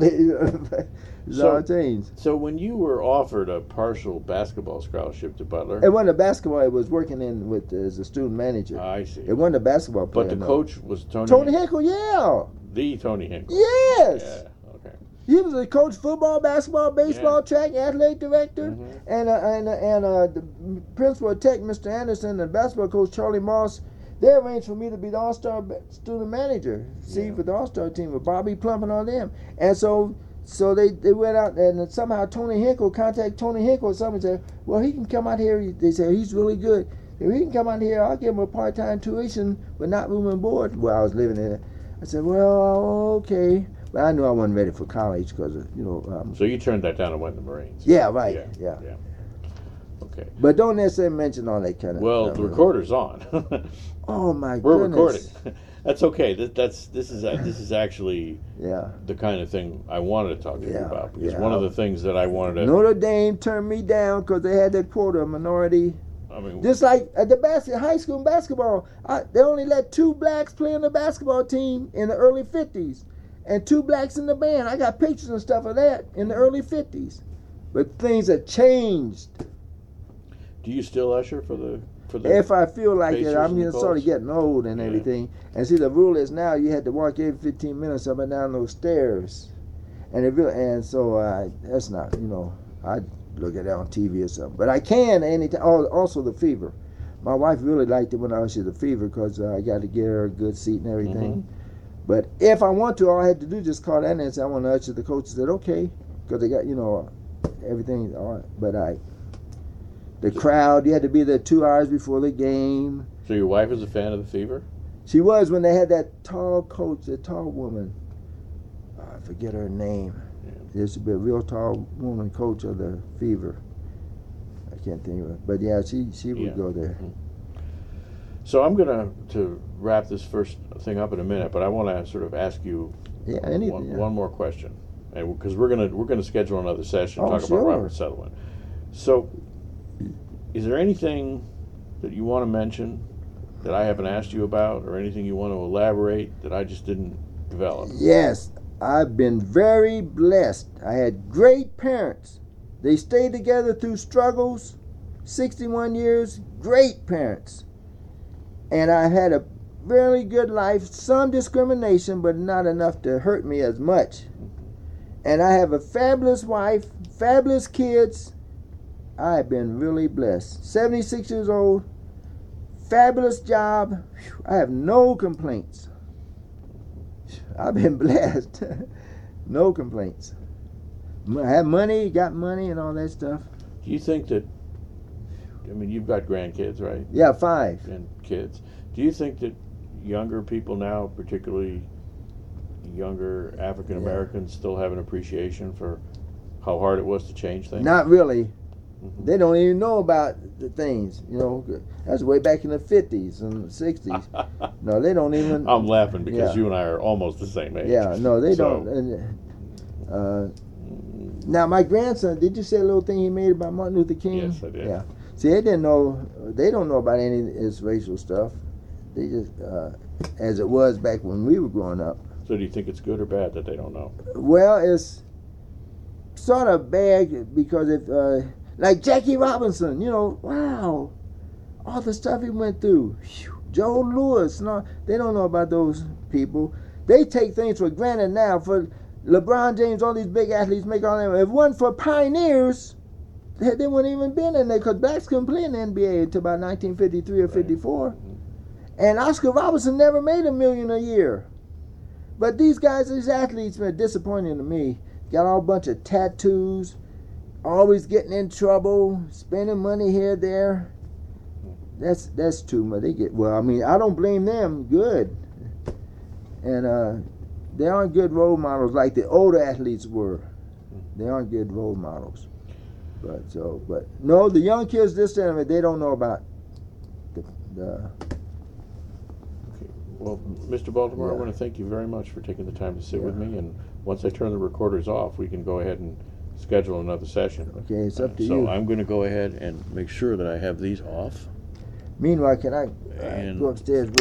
it's all changed. So when you were offered a partial basketball scholarship to Butler, It wasn't a basketball. It was working as a student manager. I see. It wasn't a basketball player. But the no. coach was Tony Hinkle, yeah. The Tony Hinkle. Yes. Yeah. Okay. He was a coach, football, basketball, baseball, track, athletic director, Mm-hmm. and the principal of Tech, Mr. Anderson, and basketball coach Charlie Moss. They arranged for me to be the All-Star student manager, for the All-Star team with Bobby Plump and all them. And so they went out, and somehow Tony Hinkle contacted Tony Hinkle, and someone said, well, he can come out here. They said, he's really good. If he can come out here, I'll give him a part-time tuition, but not room and board where I was living in. I said, well, okay. But I knew I wasn't ready for college because, So you turned that down and went to the Marines. Yeah, right. Yeah. Okay. But don't necessarily mention all that kind of Well, stuff. the recorder's on. Oh my We're goodness. recording. That's okay. This is actually Yeah. the kind of thing I wanted to talk to you Yeah, about, because yeah. one of the things that I wanted to, Notre Dame turned me down because they had that quota of minority. I mean, Just like at the high school basketball, they only let 2 blacks play on the basketball team in the early 50s. And 2 blacks in the band. I got pictures and stuff of that in the early 50s. But things have changed. do you still usher for the? If I feel like it, Pacers I'm and the just sort of Colts? getting old and Yeah. everything. And see, the rule is now you had to walk every 15 minutes up and down those stairs. And so that's not, I look at that on TV or something. But I can anytime. Also the fever. My wife really liked it when I ushered the fever because I got to get her a good seat and everything. Mm-hmm. But if I want to, all I had to do is just call that in and say, I want to usher. The coach said, okay. Because they got, everything. All right. But the crowd, you had to be there 2 hours before the game. So your wife is a fan of the Fever? She was when they had that tall coach, that tall woman. I forget her name. Yeah. There used to be a real tall woman coach of the Fever. I can't think of it. But yeah, she would go there. Mm-hmm. So I'm going to wrap this first thing up in a minute, but I want to sort of ask you one more question, because we're going to schedule another session talk sure. about Robert Sutherland. So, is there anything that you want to mention that I haven't asked you about, or anything you want to elaborate that I just didn't develop? Yes, I've been very blessed. I had great parents. They stayed together through struggles, 61 years, great parents. And I had a really good life, some discrimination, but not enough to hurt me as much. And I have a fabulous wife, fabulous kids. I've been really blessed. 76 years old, fabulous job. I have no complaints. I've been blessed. No complaints. I have money, got money and all that stuff. Do you think that, you've got grandkids, right? Yeah, 5. And kids. Do you think that younger people now, particularly younger African Americans, still have an appreciation for how hard it was to change things? Not really. Mm-hmm. They don't even know about the things, That's way back in the 50s and the 60s. No, they don't even. I'm laughing because you and I are almost the same age. Yeah, no, they So- don't. Now, my grandson, did you say a little thing he made about Martin Luther King? Yes, I did. Yeah. See, they don't know about any of his racial stuff. They just, as it was back when we were growing up. So do you think it's good or bad that they don't know? Well, it's sort of bad because like Jackie Robinson, wow, all the stuff he went through. Whew. Joe Louis, they don't know about those people. They take things for granted now. For LeBron James, all these big athletes make all that. If it wasn't for pioneers, they wouldn't even been in there because blacks couldn't play in the NBA until about 1953 or 54. And Oscar Robertson never made $1 million a year. But these guys, these athletes, are disappointing to me. Got all a bunch of tattoos, always getting in trouble, spending money here, there. That's too much. They get well. I mean, I don't blame them. Good, and they aren't good role models like the older athletes were. They aren't good role models. But no, the young kids this time they don't know about the Well, Mr. Baltimore, I Yeah. want to thank you very much for taking the time to sit with Yeah. me. And once I turn the recorders off, we can go ahead and schedule another session. Okay, it's up to so you. I'm going to go ahead and make sure that I have these off. Meanwhile, can I And- go upstairs?